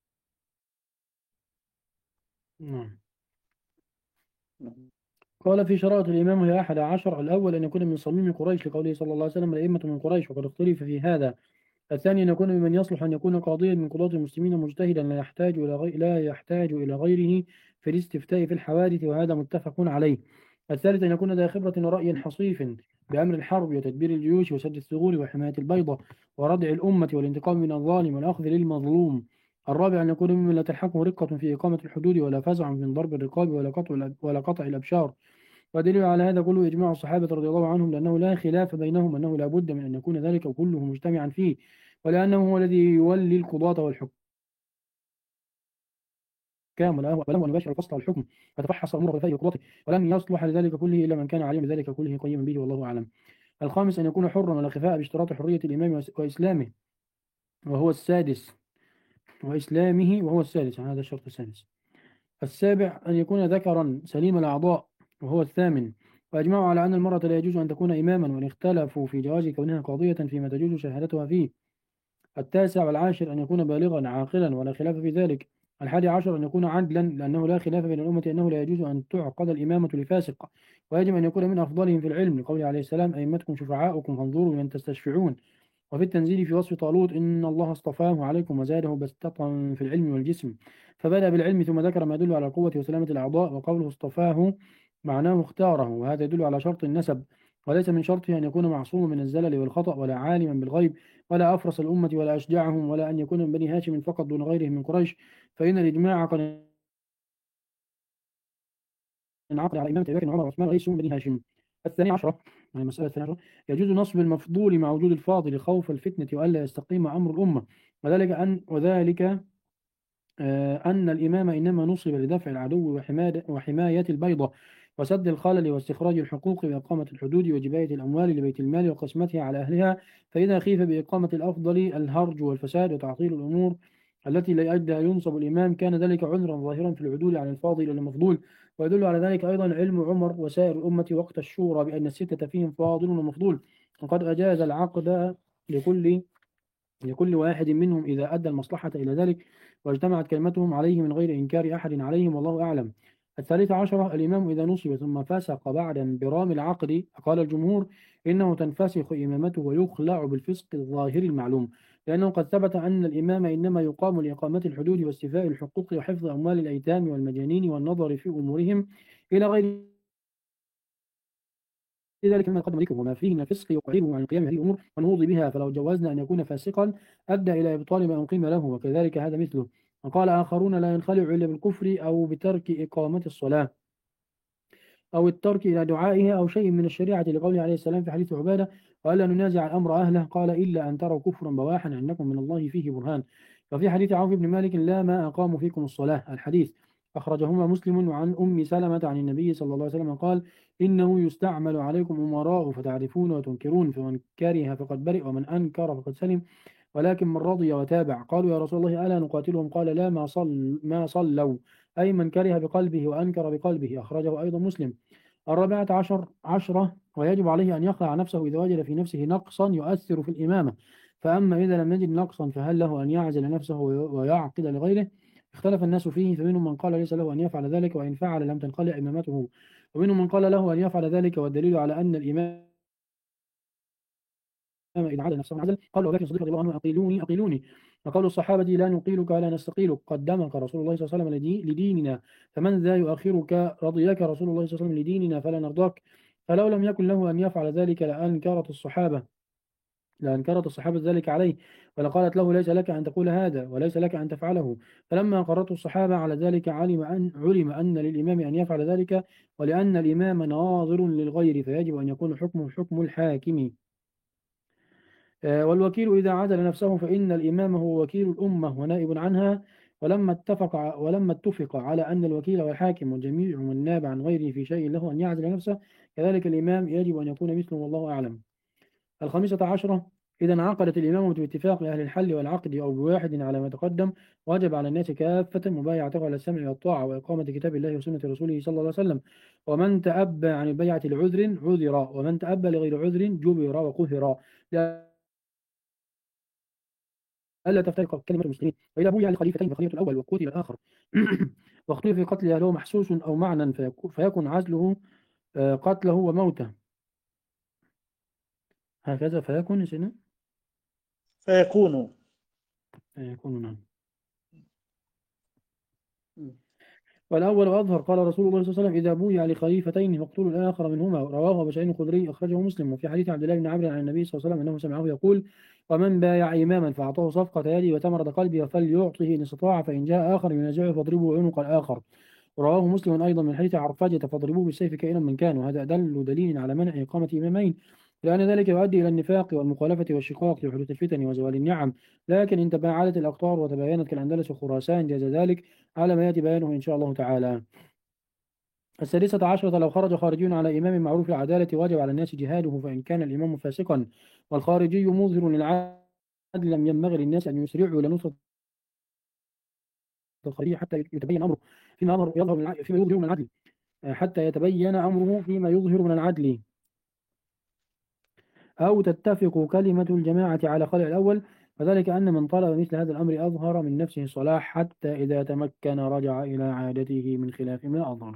نعم. نعم. قال في شرائط الإمام وهي أحد عشر. الأول أن يكون من صميم قريش لقوله صلى الله عليه وسلم الأئمة من قريش وقد اختلف في هذا. الثاني أن يكون ممن يصلح أن يكون قاضيا من قضاة المسلمين مجتهدا لا يحتاج إلى غي... لا يحتاج إلى غيره في الاستفتاء في الحوادث وهذا متفق عليه. الثالث أن يكون ذا خبرة ورأي حصيف بأمر الحرب وتدبير الجيوش وسد الثغور وحماية البيضة وردع الأمة والانتقام من الظالم والأخذ للمظلوم. الرابع أن يكون ممن لا تلحقه رقة في إقامة الحدود ولا فزع من ضرب الرقاب ولا قطع الأب- ولا قطع الأبشار. ودليل على هذا كله إجماع الصحابة رضي الله عنهم لأنه لا خلاف بينهم أنه لا بد من أن يكون ذلك كله مجتمعا فيه، ولأنه هو الذي يولي القضاة والحكام وله وله أن يباشر الفصل والحكم وتفحص أمور خلفاء قضاته، ولم يصلح لذلك كله إلا من كان عليم بذلك كله قيما به والله أعلم. الخامس أن يكون حرا ولا خفاء باشتراط حرية الإمام وإس- وإسلامه وهو السادس وإسلامه وهو السادس، يعني هذا الشرط السادس. السابع أن يكون ذكرا سليم الأعضاء وهو الثامن. وأجمعوا على أن المرأة لا يجوز أن تكون إماما وإن اختلفوا في جواز كونها قاضية فيما تجوز شهادتها فيه. التاسع والعاشر أن يكون بالغا عاقلا ولا خلاف في ذلك. الحادي عشر أن يكون عدلا لأنه لا خلاف بين الأمة أنه لا يجوز أن تعقد الإمامة لفاسق، ويجب أن يكون من أفضلهم في العلم لقوله عليه السلام أئمتكم شفعاؤكم فانظروا من تستشفعون. وفي التنزيل في وصف طالوت إن الله اصطفاه عليكم وزاده بسطة في العلم والجسم، فبدأ بالعلم ثم ذكر ما يدل على القوة وسلامة الأعضاء. وقوله اصطفاه معناه اختاره، وهذا يدل على شرط النسب، وليس من شرطه أن يكون معصوما من الزلل والخطأ، ولا عالما بالغيب، ولا أفرس الأمة، ولا أشجعهم، ولا أن يكون من بني هاشم فقط دون غيرهم من قريش، فإن الإجماع قد انعقد على إمامة أبي بكر وعمر وعثمان وليسوا من بني هاشم. الثانية عشرة، يعني المسألة الثانية عشرة، يجوز نصب المفضول مع وجود الفاضل خوف الفتنة وألا يستقيم أمر الأمة، وذلك أن وذلك آه، أن الإمام إنما نصب لدفع العدو وحماية وحماية البيضة وسد الخلل واستخراج الحقوق وإقامة الحدود وجباية الأموال لبيت المال وقسمتها على أهلها، فإذا خيف بإقامة الأفضل الهرج والفساد وتعطيل الأمور التي لا يجدى ينصب الإمام، كان ذلك عذرا ظاهرا في العدول عن الفاضل إلى المفضول. ويدل على ذلك أيضا علم عمر وسائر الأمة وقت الشورى بأن الستة فيهم فاضل ومفضول، وقد أجاز العقد لكل لكل واحد منهم إذا أدى المصلحة إلى ذلك واجتمعت كلمتهم عليه من غير إنكار أحد عليهم، والله أعلم. الثالثة عشرة، الإمام إذا نصب ثم فسق بعد انبرام العقد، قال الجمهور إنه تنفسخ إمامته ويخلع بالفسق الظاهر المعلوم، لأنه قد ثبت أن الإمام إنما يقام لإقامة الحدود واستيفاء الحقوق وحفظ أموال الأيتام والمجانين والنظر في أمورهم إلى غير لذلك مما قدم ذكره وما فيه من الفسق يقعده عن قيام هذه الأمور والنهوض بها، فلو جوزنا أن يكون فاسقا أدى إلى إبطال ما أقيم له، وكذلك هذا مثله. وقال آخرون لا ينخلع إلا بالكفر أو بترك إقامة الصلاة أو الترك إلى دعائها أو شيء من الشريعة، لقوله عليه السلام في حديث عبادة وألا ننازع الأمر أهله، قال إلا أن تروا كفرا بواحا عندكم من الله فيه برهان. وفي حديث عوف بن مالك لا ما أقاموا فيكم الصلاة، الحديث أخرجهما مسلم وعن أم سلمة عن النبي صلى الله عليه وسلم قال إنه يستعمل عليكم أمراء فتعرفون وتنكرون، فمن كره فقد برئ ومن أنكر فقد سلم، ولكن من رضي وتابع. قالوا يا رسول الله ألا نقاتلهم؟ قال لا ما صل ما صلوا، أي من كره بقلبه وأنكر بقلبه، أخرجه أيضا مسلم. الرابعة عشر عشرة، ويجب عليه أن يخلع نفسه إذا وجد في نفسه نقصا يؤثر في الإمامة، فأما إذا لم يجد نقصا فهل له أن يعزل نفسه ويعقد لغيره؟ اختلف الناس فيه، فمنهم من قال ليس له أن يفعل ذلك وإن فعل لم تنخلع إمامته، ومنهم من قال له أن يفعل ذلك، والدليل على أن الإمام إذا عاد نفسه عزل. قال أبو بكر الصديق رضي الله عنه أقيلوني أقيلوني، وقول الصحابة لا نقيلك ولا نستقيلك، قدمك رسول الله صلى الله عليه وسلم لدي لديننا، فمن ذا يؤخرك؟ رضيك رسول الله صلى الله عليه وسلم لديننا فلا نرضاك. فلو لم يكن له أن يفعل ذلك لأنكرت الصحابة لأنكرت الصحابة ذلك عليه، ولقالت له ليس لك أن تقول هذا وليس لك أن تفعله. فلما أقرته الصحابة على ذلك علم أن علم أن للإمام أن يفعل ذلك، ولأن الإمام ناظر للغير فيجب أن يكون حكمه حكم الحاكم. والوكيل إذا عزل نفسه فإن الإمام هو وكيل الأمة ونائب عنها، ولما اتفق ولما اتفق على أن الوكيل والحاكم وجميع من ناب عن غيره في شيء له أن يعزل نفسه، كذلك الإمام يجب أن يكون مثله، والله أعلم. الخامسة عشرة، إذا انعقدت الإمامة باتفاق أهل الحل والعقد أو بواحد على ما تقدم، وجب على الناس كافة مبايعته على السمع والطاعة وإقامة كتاب الله وسنة رسوله صلى الله عليه وسلم، ومن تأبى عن البيعة لعذر عذر، ومن تأبى لغير عذر جبر وقهر، ألا تفترق كلمة المسلمين. وإذا بويع لخليفتين فخليفة الأول وقتل الآخر واختلف في قتله له محسوس أو معنى فيكون عزله قتله وموته، هكذا فيكون سنة فيكون فيكون نعم. والأول أظهر، قال رسول الله صلى الله عليه وسلم إذا بويع لخليفتين فاقتلوا الآخر منهما، رواه أبو سعيد الخدري أخرجه مسلم. وفي حديث عبد الله بن عمرو عن النبي صلى الله عليه وسلم أنه سمعه يقول ومن بايع إماما فأعطاه صفقة يدي وتمرد قلبي فليعطه إن استطاع، فإن جاء آخر ينازعه فاضربوا عنق الآخر، رواه مسلم أيضا من حديث عرفاجة فاضربوه بالسيف كائنا من كان، وهذا أدل دليل على منع إقامة إمامين، لأن ذلك يؤدي إلى النفاق والمخالفة والشقاق لحدوث الفتن وزوال النعم. لكن إن تباعدت الأقطار وتباينت كالأندلس وخراسان جاز ذلك على ما يأتي بيانه إن شاء الله تعالى. السادسة عشرة، لو خرج خارجيون على إمام معروف العدالة وجب على الناس جهاده، فإن كان الإمام فاسقا والخارجي مظهر للعدل لم ينبغي للناس أن يسرعوا لنصرة الخارجي حتى يتبين أمره فيما يظهر من فيما يظهر من العدل حتى يتبين أمره فيما يظهر من العدل، أو تتفق كلمة الجماعة على خلع الأول، وذلك أن من طلب مثل هذا الأمر أظهر من نفسه الصلاح حتى إذا تمكن رجع إلى عادته من خلاف ما أظهر.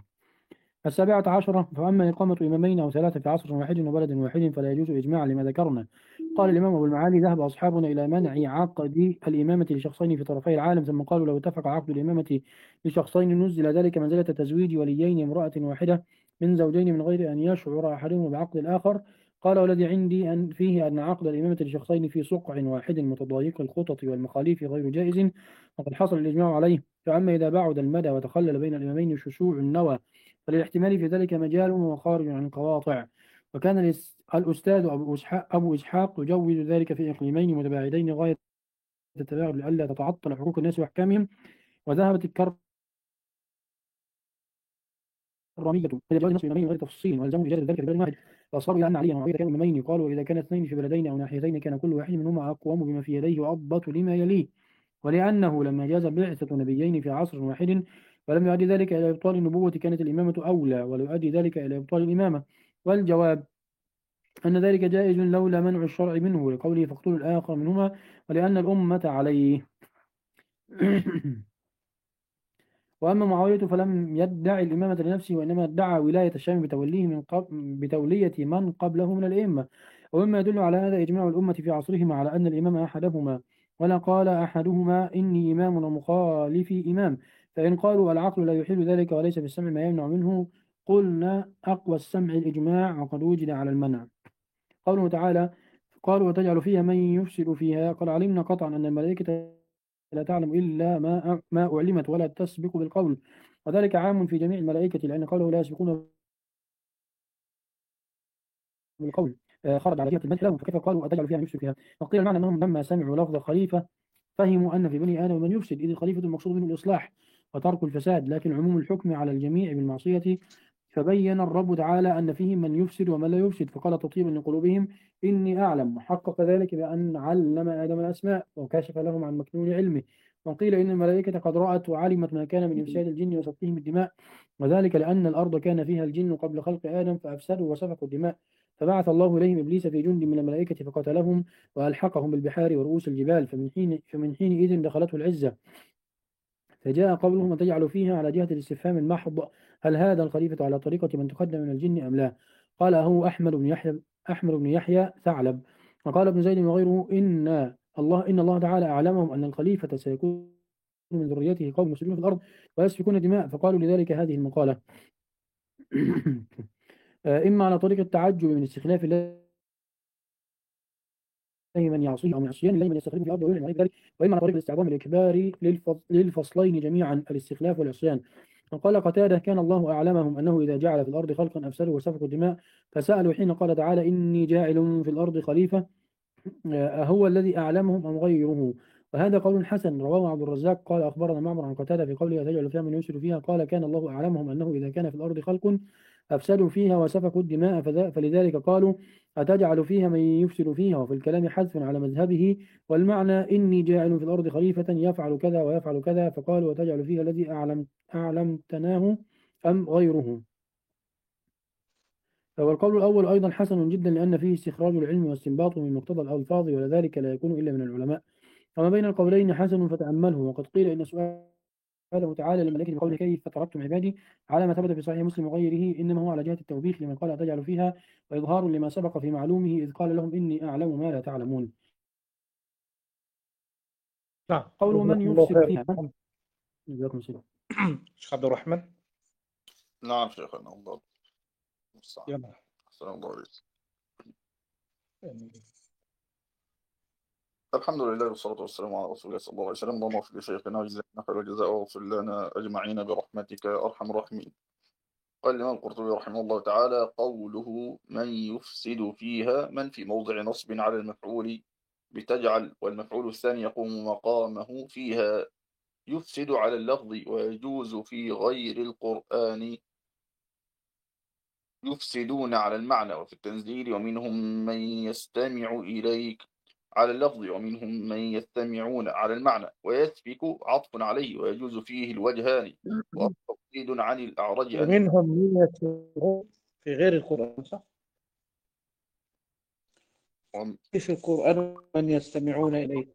السابعة عشرة، فأما إقامة إمامين أو ثلاثة في عصر واحد وبلد واحد فلا يجوز إجماعا لما ذكرنا، قال الإمام أبو المعالي: ذهب أصحابنا إلى منع عقد الإمامة لشخصين في طرفي العالم، ثم قالوا لو اتفق عقد الإمامة لشخصين نزل ذلك منزلة تزويج وليين امرأة واحدة من زوجين من غير أن يشعر أحدهما بعقد الآخر. قال: والذي عندي أن فيه أن عقد الإمامة لشخصين في سقع واحد متضايق الخطط والمخاليف غير جائز، وقد حصل الإجماع عليه. فأما إذا بعد المدى وتخلل بين الإمامين ششوع النوى فللاحتمال في ذلك مجال وهو خارج عن القواطع. وكان الأستاذ أبو إسحاق, أبو إسحاق يجوز ذلك في إقليمين متباعدين غاية التباعد لئلا تتعطل حقوق الناس وأحكامهم. وذهبت الكرامية إلى جواز نصب الإمامين غير تفصيل والزموا إجازة ذلك في بلد واحد، فأصروا إلى أن عليا ومعاوية كانوا إمامين. قالوا: وإذا كان اثنين في بلدين أو ناحيتين كان كل واحد منهما أقوم بما في يديه وأضبط لما يليه. ولأنه لما جاز بعثة نبيين في عصر واحد ولم يؤدي ذلك إلى إبطال النبوة كانت الإمامة أولى، ولا يؤدي ذلك إلى إبطال الإمامة. والجواب أن ذلك جائز لولا منع الشرع منه لقوله: فاقتلوا الآخر منهما، ولأن الأمة عليه. وأما معاوية فلم يدعي الإمامة لنفسه، وإنما ادعى ولاية الشام بتوليه من قبل بتولية من قبله من الأئمة. ومما يدل على هذا إجماع الأمة في عصرهما على أن الإمام أحدهما، ولا قال أحدهما إني إمام ومخالفي إمام. فإن قالوا العقل لا يحل ذلك وليس في السمع ما يمنع منه، قلنا أقوى السمع الإجماع وقد وجد على المنع. قوله تعالى: قالوا وتجعل فيها من يفسد فيها. قال: علمنا قطعا أن الملائكة لا تعلم إلا ما ما أعلمت ولا تسبق بالقول، وذلك عام في جميع الملائكة، لأن قوله لا يسبقون بالقول آه، خرج على جهة المدح لهم. فكيف قالوا أتجعل فيها من يفسد فيها؟ وقيل المعنى أنهم لما سمعوا لفظ خليفة فهموا أن في بني آدم من يفسد، إذ الخليفة المقصود منه الإصلاح وترك الفساد، لكن عموم الحكم على الجميع بالمعصية. فبين الرب تعالى أن فيهم من يفسد ومن لا يفسد، فقال تطيبا لقلوبهم إني أعلم، وحقق ذلك بأن علم آدم الأسماء وكشف لهم عن مكنون علمه. وقيل إن الملائكة قد رأت وعلمت ما كان من إفساد الجن وسفكهم الدماء، وذلك لأن الأرض كان فيها الجن قبل خلق آدم فأفسدوا وسفكوا الدماء، فبعث الله إليهم إبليس في جند من الملائكة فقتلهم وألحقهم بالبحار ورؤوس الجبال، فمن حين فمن حينئذ دخلته العزة. فجاء قولهم وتجعل فيها على جهة الاستفهام المحض: هل هذا الخليفة على طريقة من تقدم من الجن أم لا؟ قال: هو أحمد بن يحيى أحمد بن يحيى ثعلب. وقال ابن زيد وغيره: إن الله إن الله تعالى أعلمهم أن الخليفة سيكون من ذريته قوم يفسدون في الأرض ويسفكون الدماء، فقالوا لذلك هذه المقالة. إما على طريق التعجب من استخلاف الله من يعصيه أو معصيان الله من يستخدمه في الأرض ويعلن عليه ذلك، وإما على طريق الاستعظام الإكباري للفصلين جميعا الاستخلاف والعصيان. وقال قتادة: كان الله أعلمهم أنه إذا جعل في الأرض خلقا أفسدوا وسفكوا الدماء، فسألوا حين قال تعالى: إني جاعل في الأرض خليفة، أهو الذي أعلمهم أم غيره؟ وهذا قول حسن رواه عبد الرزاق قال: أخبرنا معمر عن قتادة في قوله أتجعل فيها من يفسد فيها، قال: كان الله أعلمهم أنه إذا كان في الأرض خلق أفسدوا فيها وسفكوا الدماء، فلذلك قالوا أتجعل فيها من يفسد فيها. وفي الكلام حذف على مذهبه، والمعنى إني جاعل في الأرض خليفة يفعل كذا ويفعل كذا، فقالوا أتجعل فيها الذي أعلم أعلمتناه أم غيره. والقول الأول أيضا حسن جدا، لأن فيه استخراج العلم واستنباطه من مقتضى الألفاظ، وذلك لا يكون إلا من العلماء. فما بين القولين حسن فتأمله. وقد قيل إن سؤاله تعالى للملائكة بقوله كيف تركتم عبادي على ما ثبت في صحيح مسلم وغيره إنما هو على جهة التوبيخ لمن قال أتجعل فيها، وإظهار لما سبق في معلومه إذ قال لهم إني أعلم ما لا تعلمون. نعم. قول من يفسد فيها. جزاكم الله. شيخ عبد الرحمن. نعم شيخنا الله. يلا. السلام عليكم. الحمد لله والصلاة والسلام على رسول الله صلى الله عليه وسلم. اللهم اغفر لشيخنا وجزانا خير الجزاء واغفر لنا أجمعين برحمتك يا أرحم الراحمين. قال الإمام القرطبي رحمه الله تعالى: قوله من يفسد فيها من في موضع نصب على المفعول بتجعل، والمفعول الثاني يقوم مقامه فيها. يفسد على اللفظ ويجوز في غير القرآن. يفسدون على المعنى وفي التنزيل. ومنهم من يستمع إليك على اللفظ، ومنهم من يستمعون على المعنى. ويسبك عطف عليه، ويجوز فيه الوجهان، وتقييد عن الأعرج. ومنهم من يستمعون في غير القرآن، صح؟ وم... في القرآن من يستمعون إليه.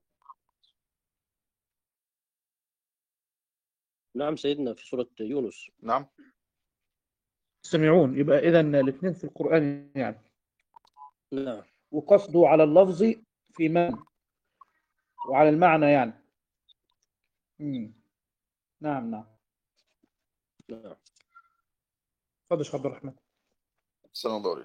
نعم سيدنا في سورة يونس. نعم يستمعون، يبقى إذن الاثنين في القرآن يعني. نعم وقصده على اللفظ في من وعلى المعنى يعني. مم. نعم نعم. نعم. تفضل شيخ عبد الرحمن. السلام عليكم.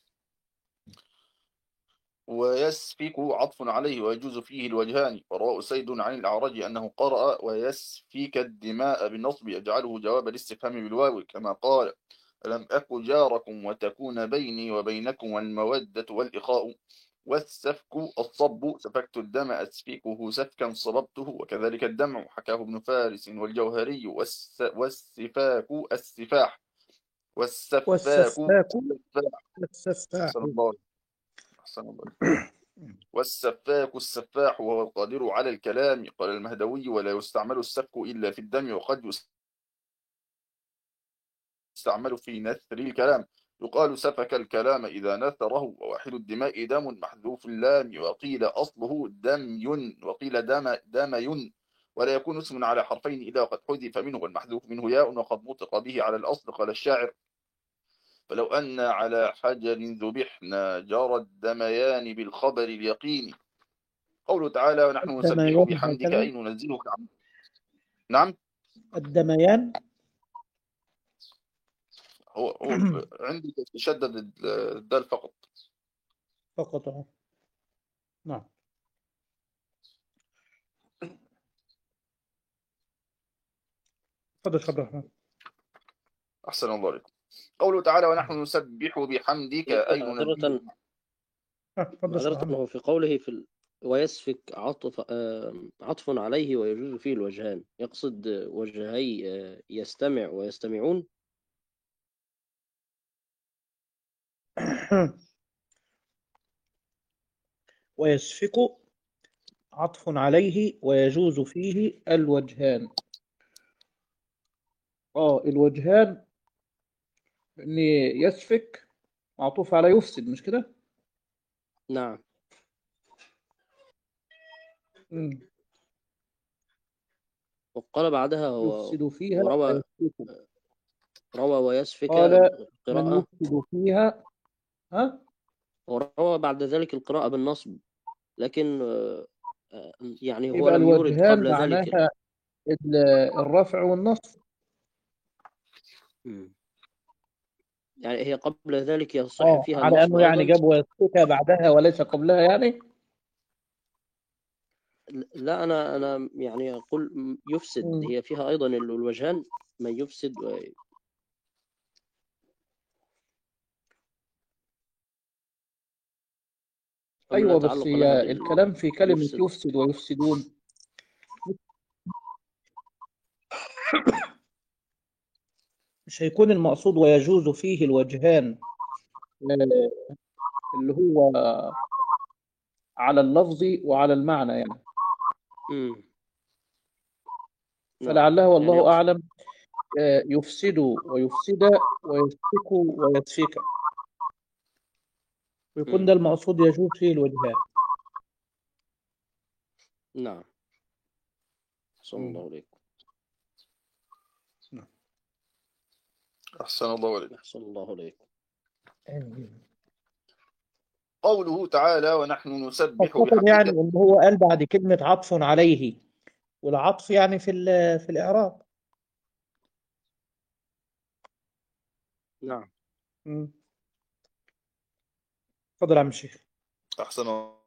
ويسفك عطف عليه ويجوز فيه الوجهان، وروى أسيد عن الأعرج أنه قرأ ويسفك الدماء بالنصب يجعله جواب الاستفهام بالواو كما قال ألم أك جاركم وتكون بيني وبينكم المودة والإخاء. والسفك الصب سفكت الدم أسفكه سفكا صببته، وكذلك الدمع حكاه ابن فارس والجوهري. والس والسفاك السفاح والسفاك والسفاك السفاح. السفاح. أحسن الله أحسن الله. والسفاك السفاح وهو القادر على الكلام. قال المهدوي ولا يستعمل السفك إلا في الدم، وقد يستعمل في نثر الكلام. يقال سفك الكلام إذا نثره. وواحد الدماء دم محذوف اللام، وقيل أصله دمي وقيل دم دمي، ولا يكون اسم على حرفين إلا وقد حذف منه والمحذوف منه ياء وقد نطق به على الأصل. قال الشاعر فلو أن على حجر ذبحنا جرى الدميان بالخبر اليقين. قوله تعالى ونحن نسبح الدميان بحمدك هكذا. أي ننزلك عن. نعم. الدميان هو هو عندي تشدد الدال فقط. فقط أهو. نعم. تفضل شيخ عبد الرحمن. أحسن الله عليكم. قوله تعالى ونحن نسبح بحمدك أي ننزلك. معذرة آه، تفضل شيخ معذرة محمد. هو في قوله في ال... ويسفك عطف آه، عطف عليه ويجوز فيه الوجهان، يقصد وجهي آه، يستمع ويستمعون. ويسفك عطف عليه ويجوز فيه الوجهان. اه الوجهان ان يسفك معطوف على يفسد، مش كده؟ نعم. مم. وقال بعدها هو يفسد فيها وروى ويسفك. روى ويسفك قال من قراءة، يفسد فيها. ها وروى بعد ذلك القراءة بالنصب، لكن آه، آه، يعني هو يبقى لم يورد الوجهان قبل ذلك ال... معناها ال- الرفع والنصب. مم. يعني هي قبل ذلك يصح اه فيها على النصب انه يعني أيضا. جاب ويسفك بعدها وليس قبلها يعني. لا أنا أنا يعني أقول م- يفسد، مم. هي فيها أيضا ال- الوجهان، من يفسد و... أم لا ايوه بس تعلق لها هي الكلام في كلمة بالمفسد. يفسد ويفسدون. مش هيكون المقصود ويجوز فيه الوجهان آه، اللي هو على اللفظ وعلى المعنى يعني. مم. نعم. فلعله يعني والله يقصد أعلم آه، يفسد ويفسد ويسفك ويسفك، ويكون مم. ده المقصود يجوز فيه الوجهان. نعم. صلى مم. الله عليكم. أحسن الله عليكم. أحسن الله عليكم. قوله تعالى ونحن نسبح خاصة يعني بحمدك. إن هو قال بعد كلمة عطف عليه، والعطف يعني في ال- في الإعراب. نعم. مم. اتفضل يا عم الشيخ. أحسن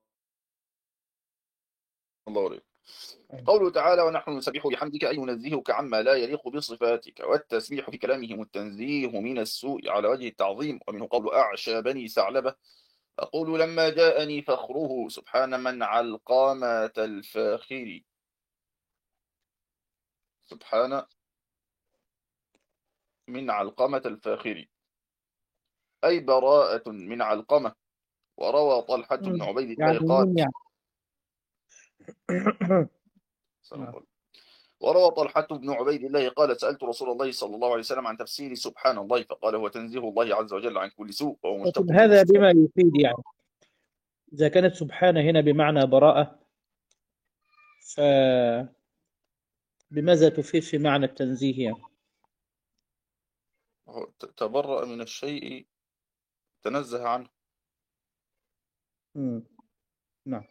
الله عليكم. قوله تعالى ونحن نسبح بحمدك أي ننزهك عما لا يليق بصفاتك. والتسبيح في كلامهم التنزيه من السوء على وجه التعظيم، ومنه قول أعشى بني ثعلبة أقول لما جاءني فخره سبحان من علقامة الفاخر. سبحان من علقمة الفاخر أي براءة من علقمة. وروى طلحة بن مم. عبيد يعني الله قال مين يعني؟ سلام. وروى طلحة بن عبيد الله قال سألت رسول الله صلى الله عليه وسلم عن تفسير سبحان الله فقال هو تنزيه الله عز وجل عن كل سوء وهو مشتق لكن من هذا الاستواء. بما يفيد يعني إذا كانت سبحانه هنا بمعنى براءة، فبماذا تفيد في معنى التنزيه يعني؟ هو ت- تبرأ من الشيء تنزه عنه. مم. نعم.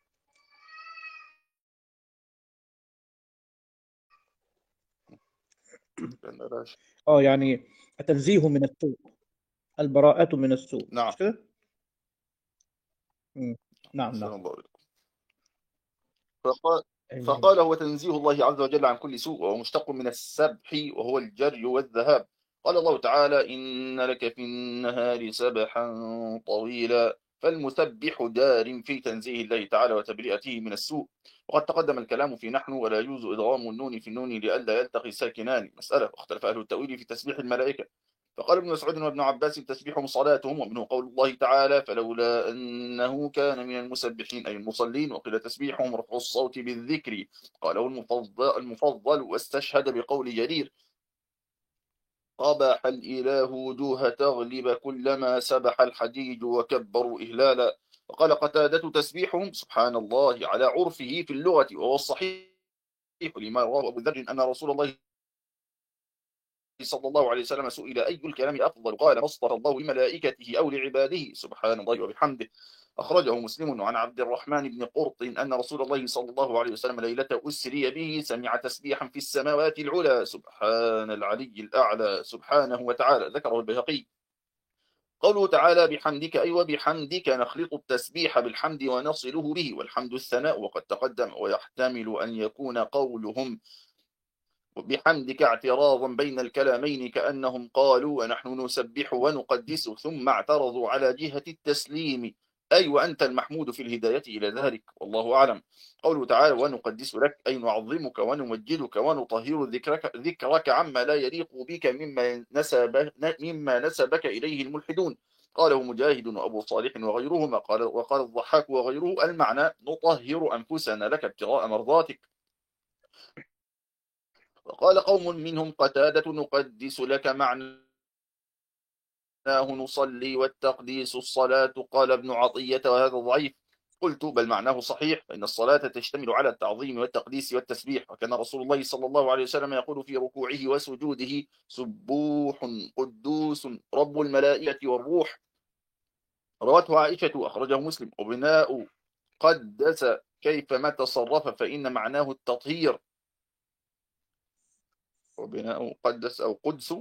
لأن لا شيء. اه يعني التنزيه من السوء، البراءة من السوء، نعم. مش كده؟ مم. نعم أحسن نعم. الله عليكم. فقال أي نعم. فقال هو تنزيه الله عز وجل عن كل سوء، وهو مشتق من السبح وهو الجري والذهاب. قال الله تعالى: إن لك في النهار سبحا طويلا. فالمسبح دار في تنزيه الله تعالى وتبرئته من السوء. وقد تقدم الكلام في نحن ولا يجوز إدغام النون في النون لئلا يلتقي ساكنان، مسألة. واختلف أهل التأويل في تسبيح الملائكة، فقال ابن مسعود وابن عباس تسبيحهم صلاتهم، ومنه قول الله تعالى: فلولا أنه كان من المسبحين أي المصلين. وقيل تسبيحهم رفع الصوت بالذكر، قاله المفضل, المفضل واستشهد بقول جرير: قبح الإله وجوه تغلب كلما سبح الحجيج وكبروا إهلالا. وقال قتادة تسبيحهم سبحان الله على عرفه في اللغة، وهو الصحيح لما رواه أبو ذر أن رسول الله صلى الله عليه وسلم سئل أي الكلام أفضل، قال ما اصطفى الله لملائكته أو لعباده سبحان الله وبحمده. أخرجه مسلم عن عبد الرحمن بن قرط أن رسول الله صلى الله عليه وسلم ليلة أسري به سمع تسبيحا في السماوات العلى سبحان العلي الأعلى سبحانه وتعالى، ذكره البيهقي. قوله تعالى بحمدك أي وبحمدك نخلط التسبيح بالحمد ونصله به، والحمد الثناء وقد تقدم، ويحتمل أن يكون قولهم بحمدك اعتراضا بين الكلامين كأنهم قالوا ونحن نسبح ونقدس ثم اعترضوا على جهة التسليم، أي وأنت المحمود في الهداية إلى ذلك، والله أعلم. قوله تعالى ونقدس لك أي نعظمك ونمجدك ونطهر ذكرك, ذكرك عما لا يليق بك مما, نسب مما نسبك إليه الملحدون. قاله مجاهد وأبو صالح وغيرهما. قال وقال الضحاك وغيره المعنى نطهر أنفسنا لك ابتغاء مرضاتك. وقال قوم منهم قتادة نقدس لك معناه نصلي والتقديس الصلاة. قال ابن عطية وهذا ضعيف. قلت بل معناه صحيح، فإن الصلاة تشتمل على التعظيم والتقديس والتسبيح، وكان رسول الله صلى الله عليه وسلم يقول في ركوعه وسجوده سبوح قدوس رب الملائكة والروح. روته عائشة أخرجه مسلم. وبناء قدس كيفما تصرف فإن معناه التطهير. وبناء قدس أو قدس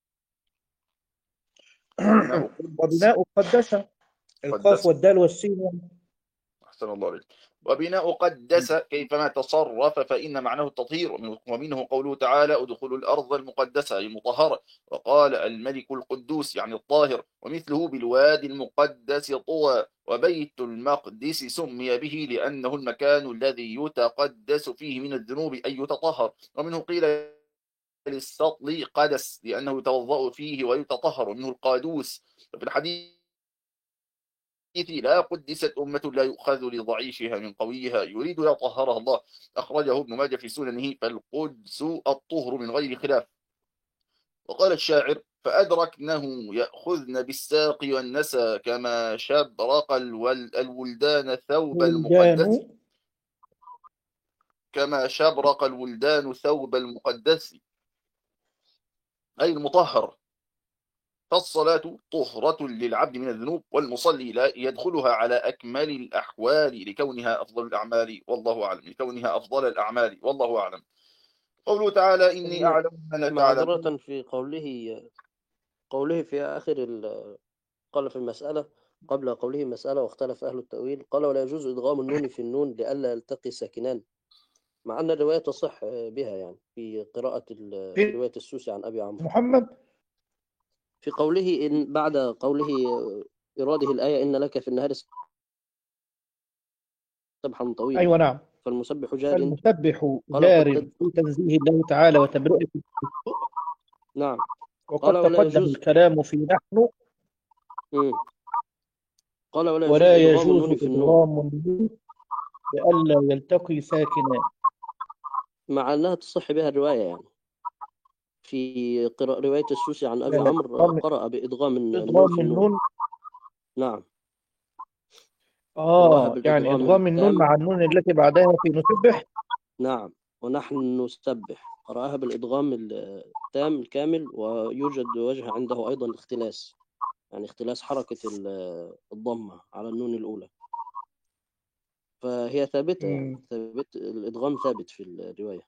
وبناء قدس وبناء قدس، القاف قدس والدال والسين. أحسن الله عليك. وبناء قدس كيفما تصرف فإن معناه التطهير، ومنه قوله تعالى ادخلوا الأرض المقدسة أي المطهرة. وقال الملك القدوس يعني الطاهر. ومثله بالوادي المقدس طوى. وبيت المقدس سمي به لأنه المكان الذي يتقدس فيه من الذنوب أي يتطهر. ومنه قيل للسطل قدس لأنه يتوضأ فيه ويتطهر. ومنه القادوس. وفي الحديث لا قدست أمة لا يؤخذ لضعيفها من قويها يريد يطهرها الله. أخرجه ابن ماجه في سننه. فالقدس الطهر من غير خلاف. وقال الشاعر فأدركنه يأخذن بالساق والنسى كما شبرق الولدان ثوب المقدس ولدان كما شبرق الولدان ثوب المقدس أي المطهر. فالصلاة طهرة للعبد من الذنوب، والمصلي لا يدخلها على أكمل الأحوال لكونها أفضل الأعمال، والله أعلم لكونها أفضل الأعمال والله أعلم. قوله تعالى إني أعلم ما لا تعلمون. معذرة في قوله قوله في آخر ال... قال في المسألة قبل قوله مسألة واختلف أهل التأويل، قال ولا يجوز إدغام النون في النون لئلا يلتقي ساكنان، مع أن الرواية تصح بها يعني في قراءة ال... في رواية السوسي عن أبي عمرو محمد في قوله إن بعد قوله إراده الآية إن لك في النهار سبحا طويلا. أيوة نعم. فالمسبح جار فالمسبح قال جار وقد في تنزيه الله تعالى وتبرئته. نعم وقد قال ولا تقدم يجوز الكلام في نحن مم. قال ولا يجوز ولا إدغام يجوز النون في النون إدغام النون لئلا يلتقي ساكنان، مع أنها تصح بها الرواية يعني في قراءة رواية السوسي عن أبي يعني عمرو إدغام قرأ بإدغام النون إدغام في النون. النون. نعم قرأها آه يعني بالإدغام إدغام النون التام. مع النون التي بعدها في نسبح. نعم ونحن نسبح قرأها بالإدغام التام الكامل، ويوجد وجه عنده أيضا اختلاس، يعني اختلاس حركة ال- الضمة على النون الأولى. فهي ثابتة يعني مم. ثابت الإدغام ثابت في الرواية.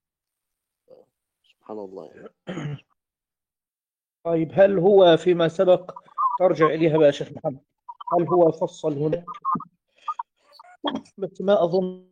سبحان الله يعني. طيب هل هو فيما سبق ترجع إليها بقى يا شيخ محمد، هل هو فصل هناك؟ بس ما أظن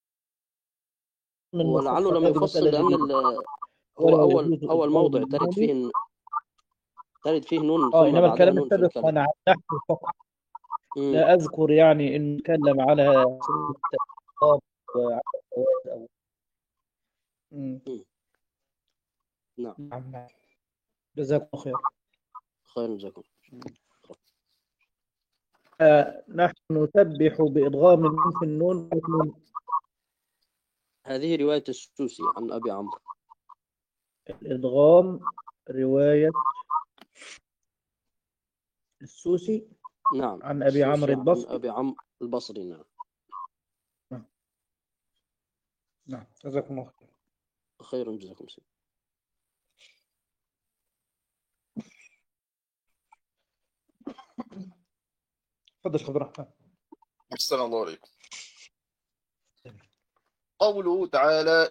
أنه ولعله فصل لم هذه يفصل مسألة لأن جديدة. ال- هو ولا أول يجوز أول إدغام موضع ترد فيه النون. الن- ترد فيه نون آه ثم إنما بعدها الكلام نون في السابق الكلم. كان عن نحو فقط، مم. لا أذكر يعني إن نتكلم على سورة الطاب وعلى الجواز أو مم. مم. نعم. نعم نعم. جزاكم الله خير. خير جزاكم. آه نحن نسبح بإدغام النون في النون. هذه رواية السوسي عن أبي عمرو. الإدغام رواية السوسي نعم عن أبي عمرو السوسي عن البصري. أبي عمرو البصري. نعم. نعم نعم جزاكم الله خير. خير جزاكم سيدي. تفضل شيخ عبد الرحمن. أحسن الله عليكم. قوله تعالى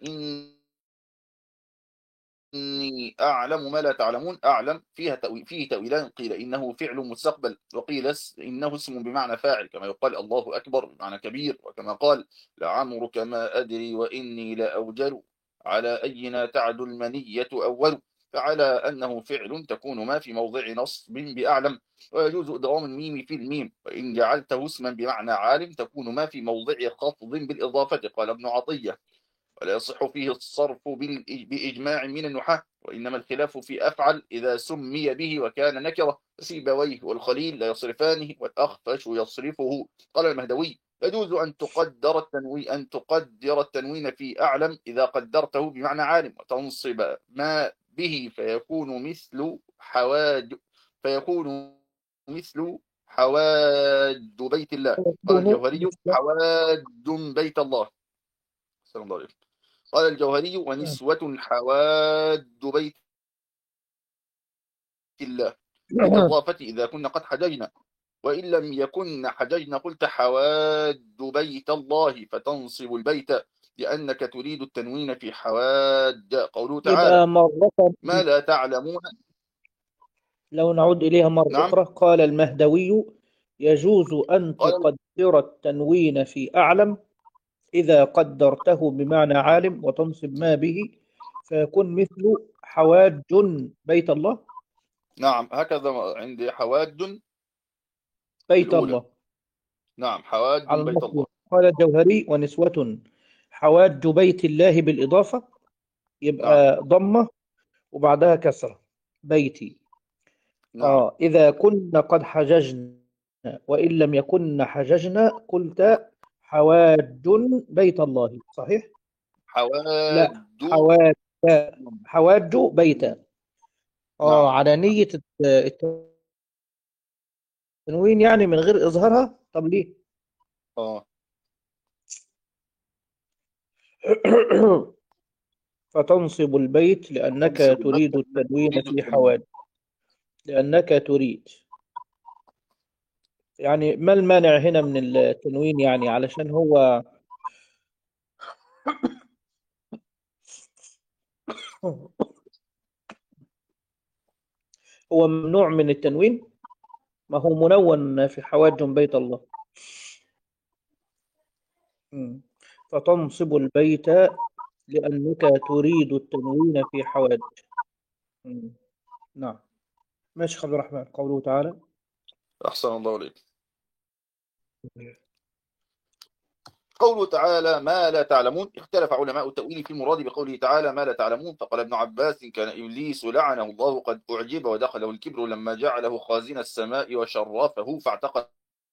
إني أعلم ما لا تعلمون. أعلم فيها تأويل، فيه تأويلان، قيل إنه فعل مستقبل، وقيل إنه اسم بمعنى فاعل، كما يقال الله أكبر بمعنى كبير، وكما قال لعمرك ما أدري وإني لأوجل على أينا تعد المنية أول. فعلى أنه فعل تكون ما في موضع نصب بأعلم، ويجوز إدغام الميم في الميم، وإن جعلته اسما بمعنى عالم تكون ما في موضع خفض بالإضافة. قال ابن عطية ولا يصح فيه الصرف بإجماع من النحاة، وإنما الخلاف في أفعل إذا سمي به وكان نكرة. سيبويه والخليل لا يصرفانه والأخفش يصرفه. قال المهدوي يجوز أن تقدر التنوين أن تقدر التنوين في أعلم إذا قدرته بمعنى عالم، وتنصب ما به فيكون مثل حواج فيكون مثل حواج بيت الله. قال الجوهري حواج بيت الله. السلام عليكم. قال الجوهري ونسوة حواد بيت الله بالإضافة إذا كنا قد حججنا، وإن لم يكن حججنا قلت حواد بيت الله فتنصب البيت لأنك تريد التنوين في حواد. قوله تعالى يبقى مرة ما لا تعلمون. لو نعود إليها مرة نعم. أخرى. قال المهدوي يجوز أن قال تقدر التنوين في أعلم إذا قدرته بمعنى عالم وتنصب ما به فيكون مثل حواج بيت الله. نعم هكذا عندي حواد بيت الأولى. الله نعم حواد على بيت المصدر. الله. قال الجوهري ونسوة حواج بيت الله بالإضافة نعم. يبقى ضمة وبعدها كسرة بيتي. نعم آه إذا كنا قد حججنا وإن لم يكن حججنا قلت حواج بيت الله. صحيح؟ لا حواد حواج حواج بيت. آه نعم على نية التنوين يعني من غير إظهارها. طب ليه؟ اه فتنصب البيت لأنك تنصب تريد البيت لأنك التنوين تريد في التنوين. حواج لأنك تريد. يعني ما المانع هنا من التنوين؟ يعني علشان هو هو ممنوع من التنوين، ما هو منون في حواج بيت الله. مم. فتنصب البيت لأنك تريد التنوين في حواج. مم. نعم ماشي عبد الرحمن. قوله تعالى أحسن الله عليك. قوله تعالى ما لا تعلمون. اختلف علماء التأويل في المراد بقوله تعالى ما لا تعلمون. فقال ابن عباس كان إبليس لعنه الله قد أعجب ودخله الكبر لما جعله خازن السماء وشرفه، فاعتقد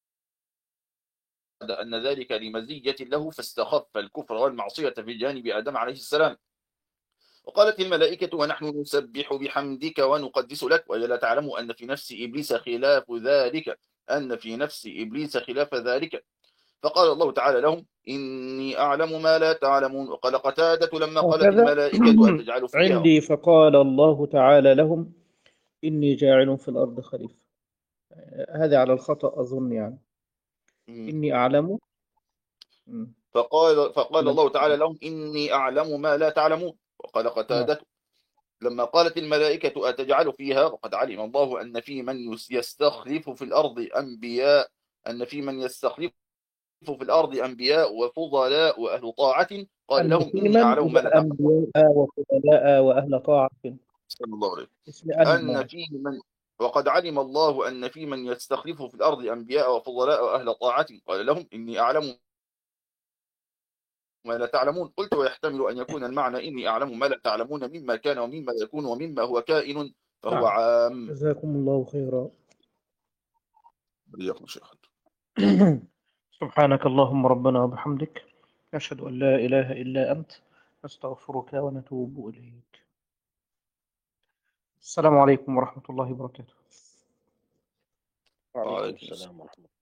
أن ذلك لمزية له فاستخف الكفر والمعصية في جانب آدم عليه السلام. وقالت الملائكة ونحن نسبح بحمدك ونقدس لك. ولا تعلم أن في نفس إبليس خلاف ذلك أن في نفس إبليس خلاف ذلك. فقال الله تعالى لهم إني أعلم ما لا تعلمون. وقال قتادة لما قالت هكذا الملائكة أتجعل فيها. عندي فقال الله تعالى لهم إني جاعل في الأرض خليفة. هذا على الخطأ أظن يعني. مم. إني أعلم مم. فقال فقال لم- الله تعالى لهم إني أعلم ما لا تعلمون. وقال قتادة لما قالت الملائكة أتجعل فيها وقد علم الله أن في من يس- يستخلف في الأرض أنبياء أن في من يستخلف في الأرض أنبياء وفضلاء وأهل طاعة قال أن لهم في إني من أعلم ما لا إلى تعلمون. أنبياء وفضلاء وأهل طاعة صلى الله عليه اسم أن أن نعم. في من وقد علم الله أن في من يستخلف في الأرض أنبياء وفضلاء وأهل طاعة قال لهم إني أعلم ما لا تعلمون. قلت ويحتمل أن يكون المعنى إني أعلم ما لا تعلمون مما كان ومما يكون ومما هو كائن فهو نعم. عام. جزاكم الله خيرا. بليكم شيخ. سبحانك اللهم ربنا وبحمدك نشهد أن لا إله إلا أنت نستغفرك ونتوب إليك. السلام عليكم ورحمة الله وبركاته. وعليكم وعليكم السلام. السلام ورحمة الله.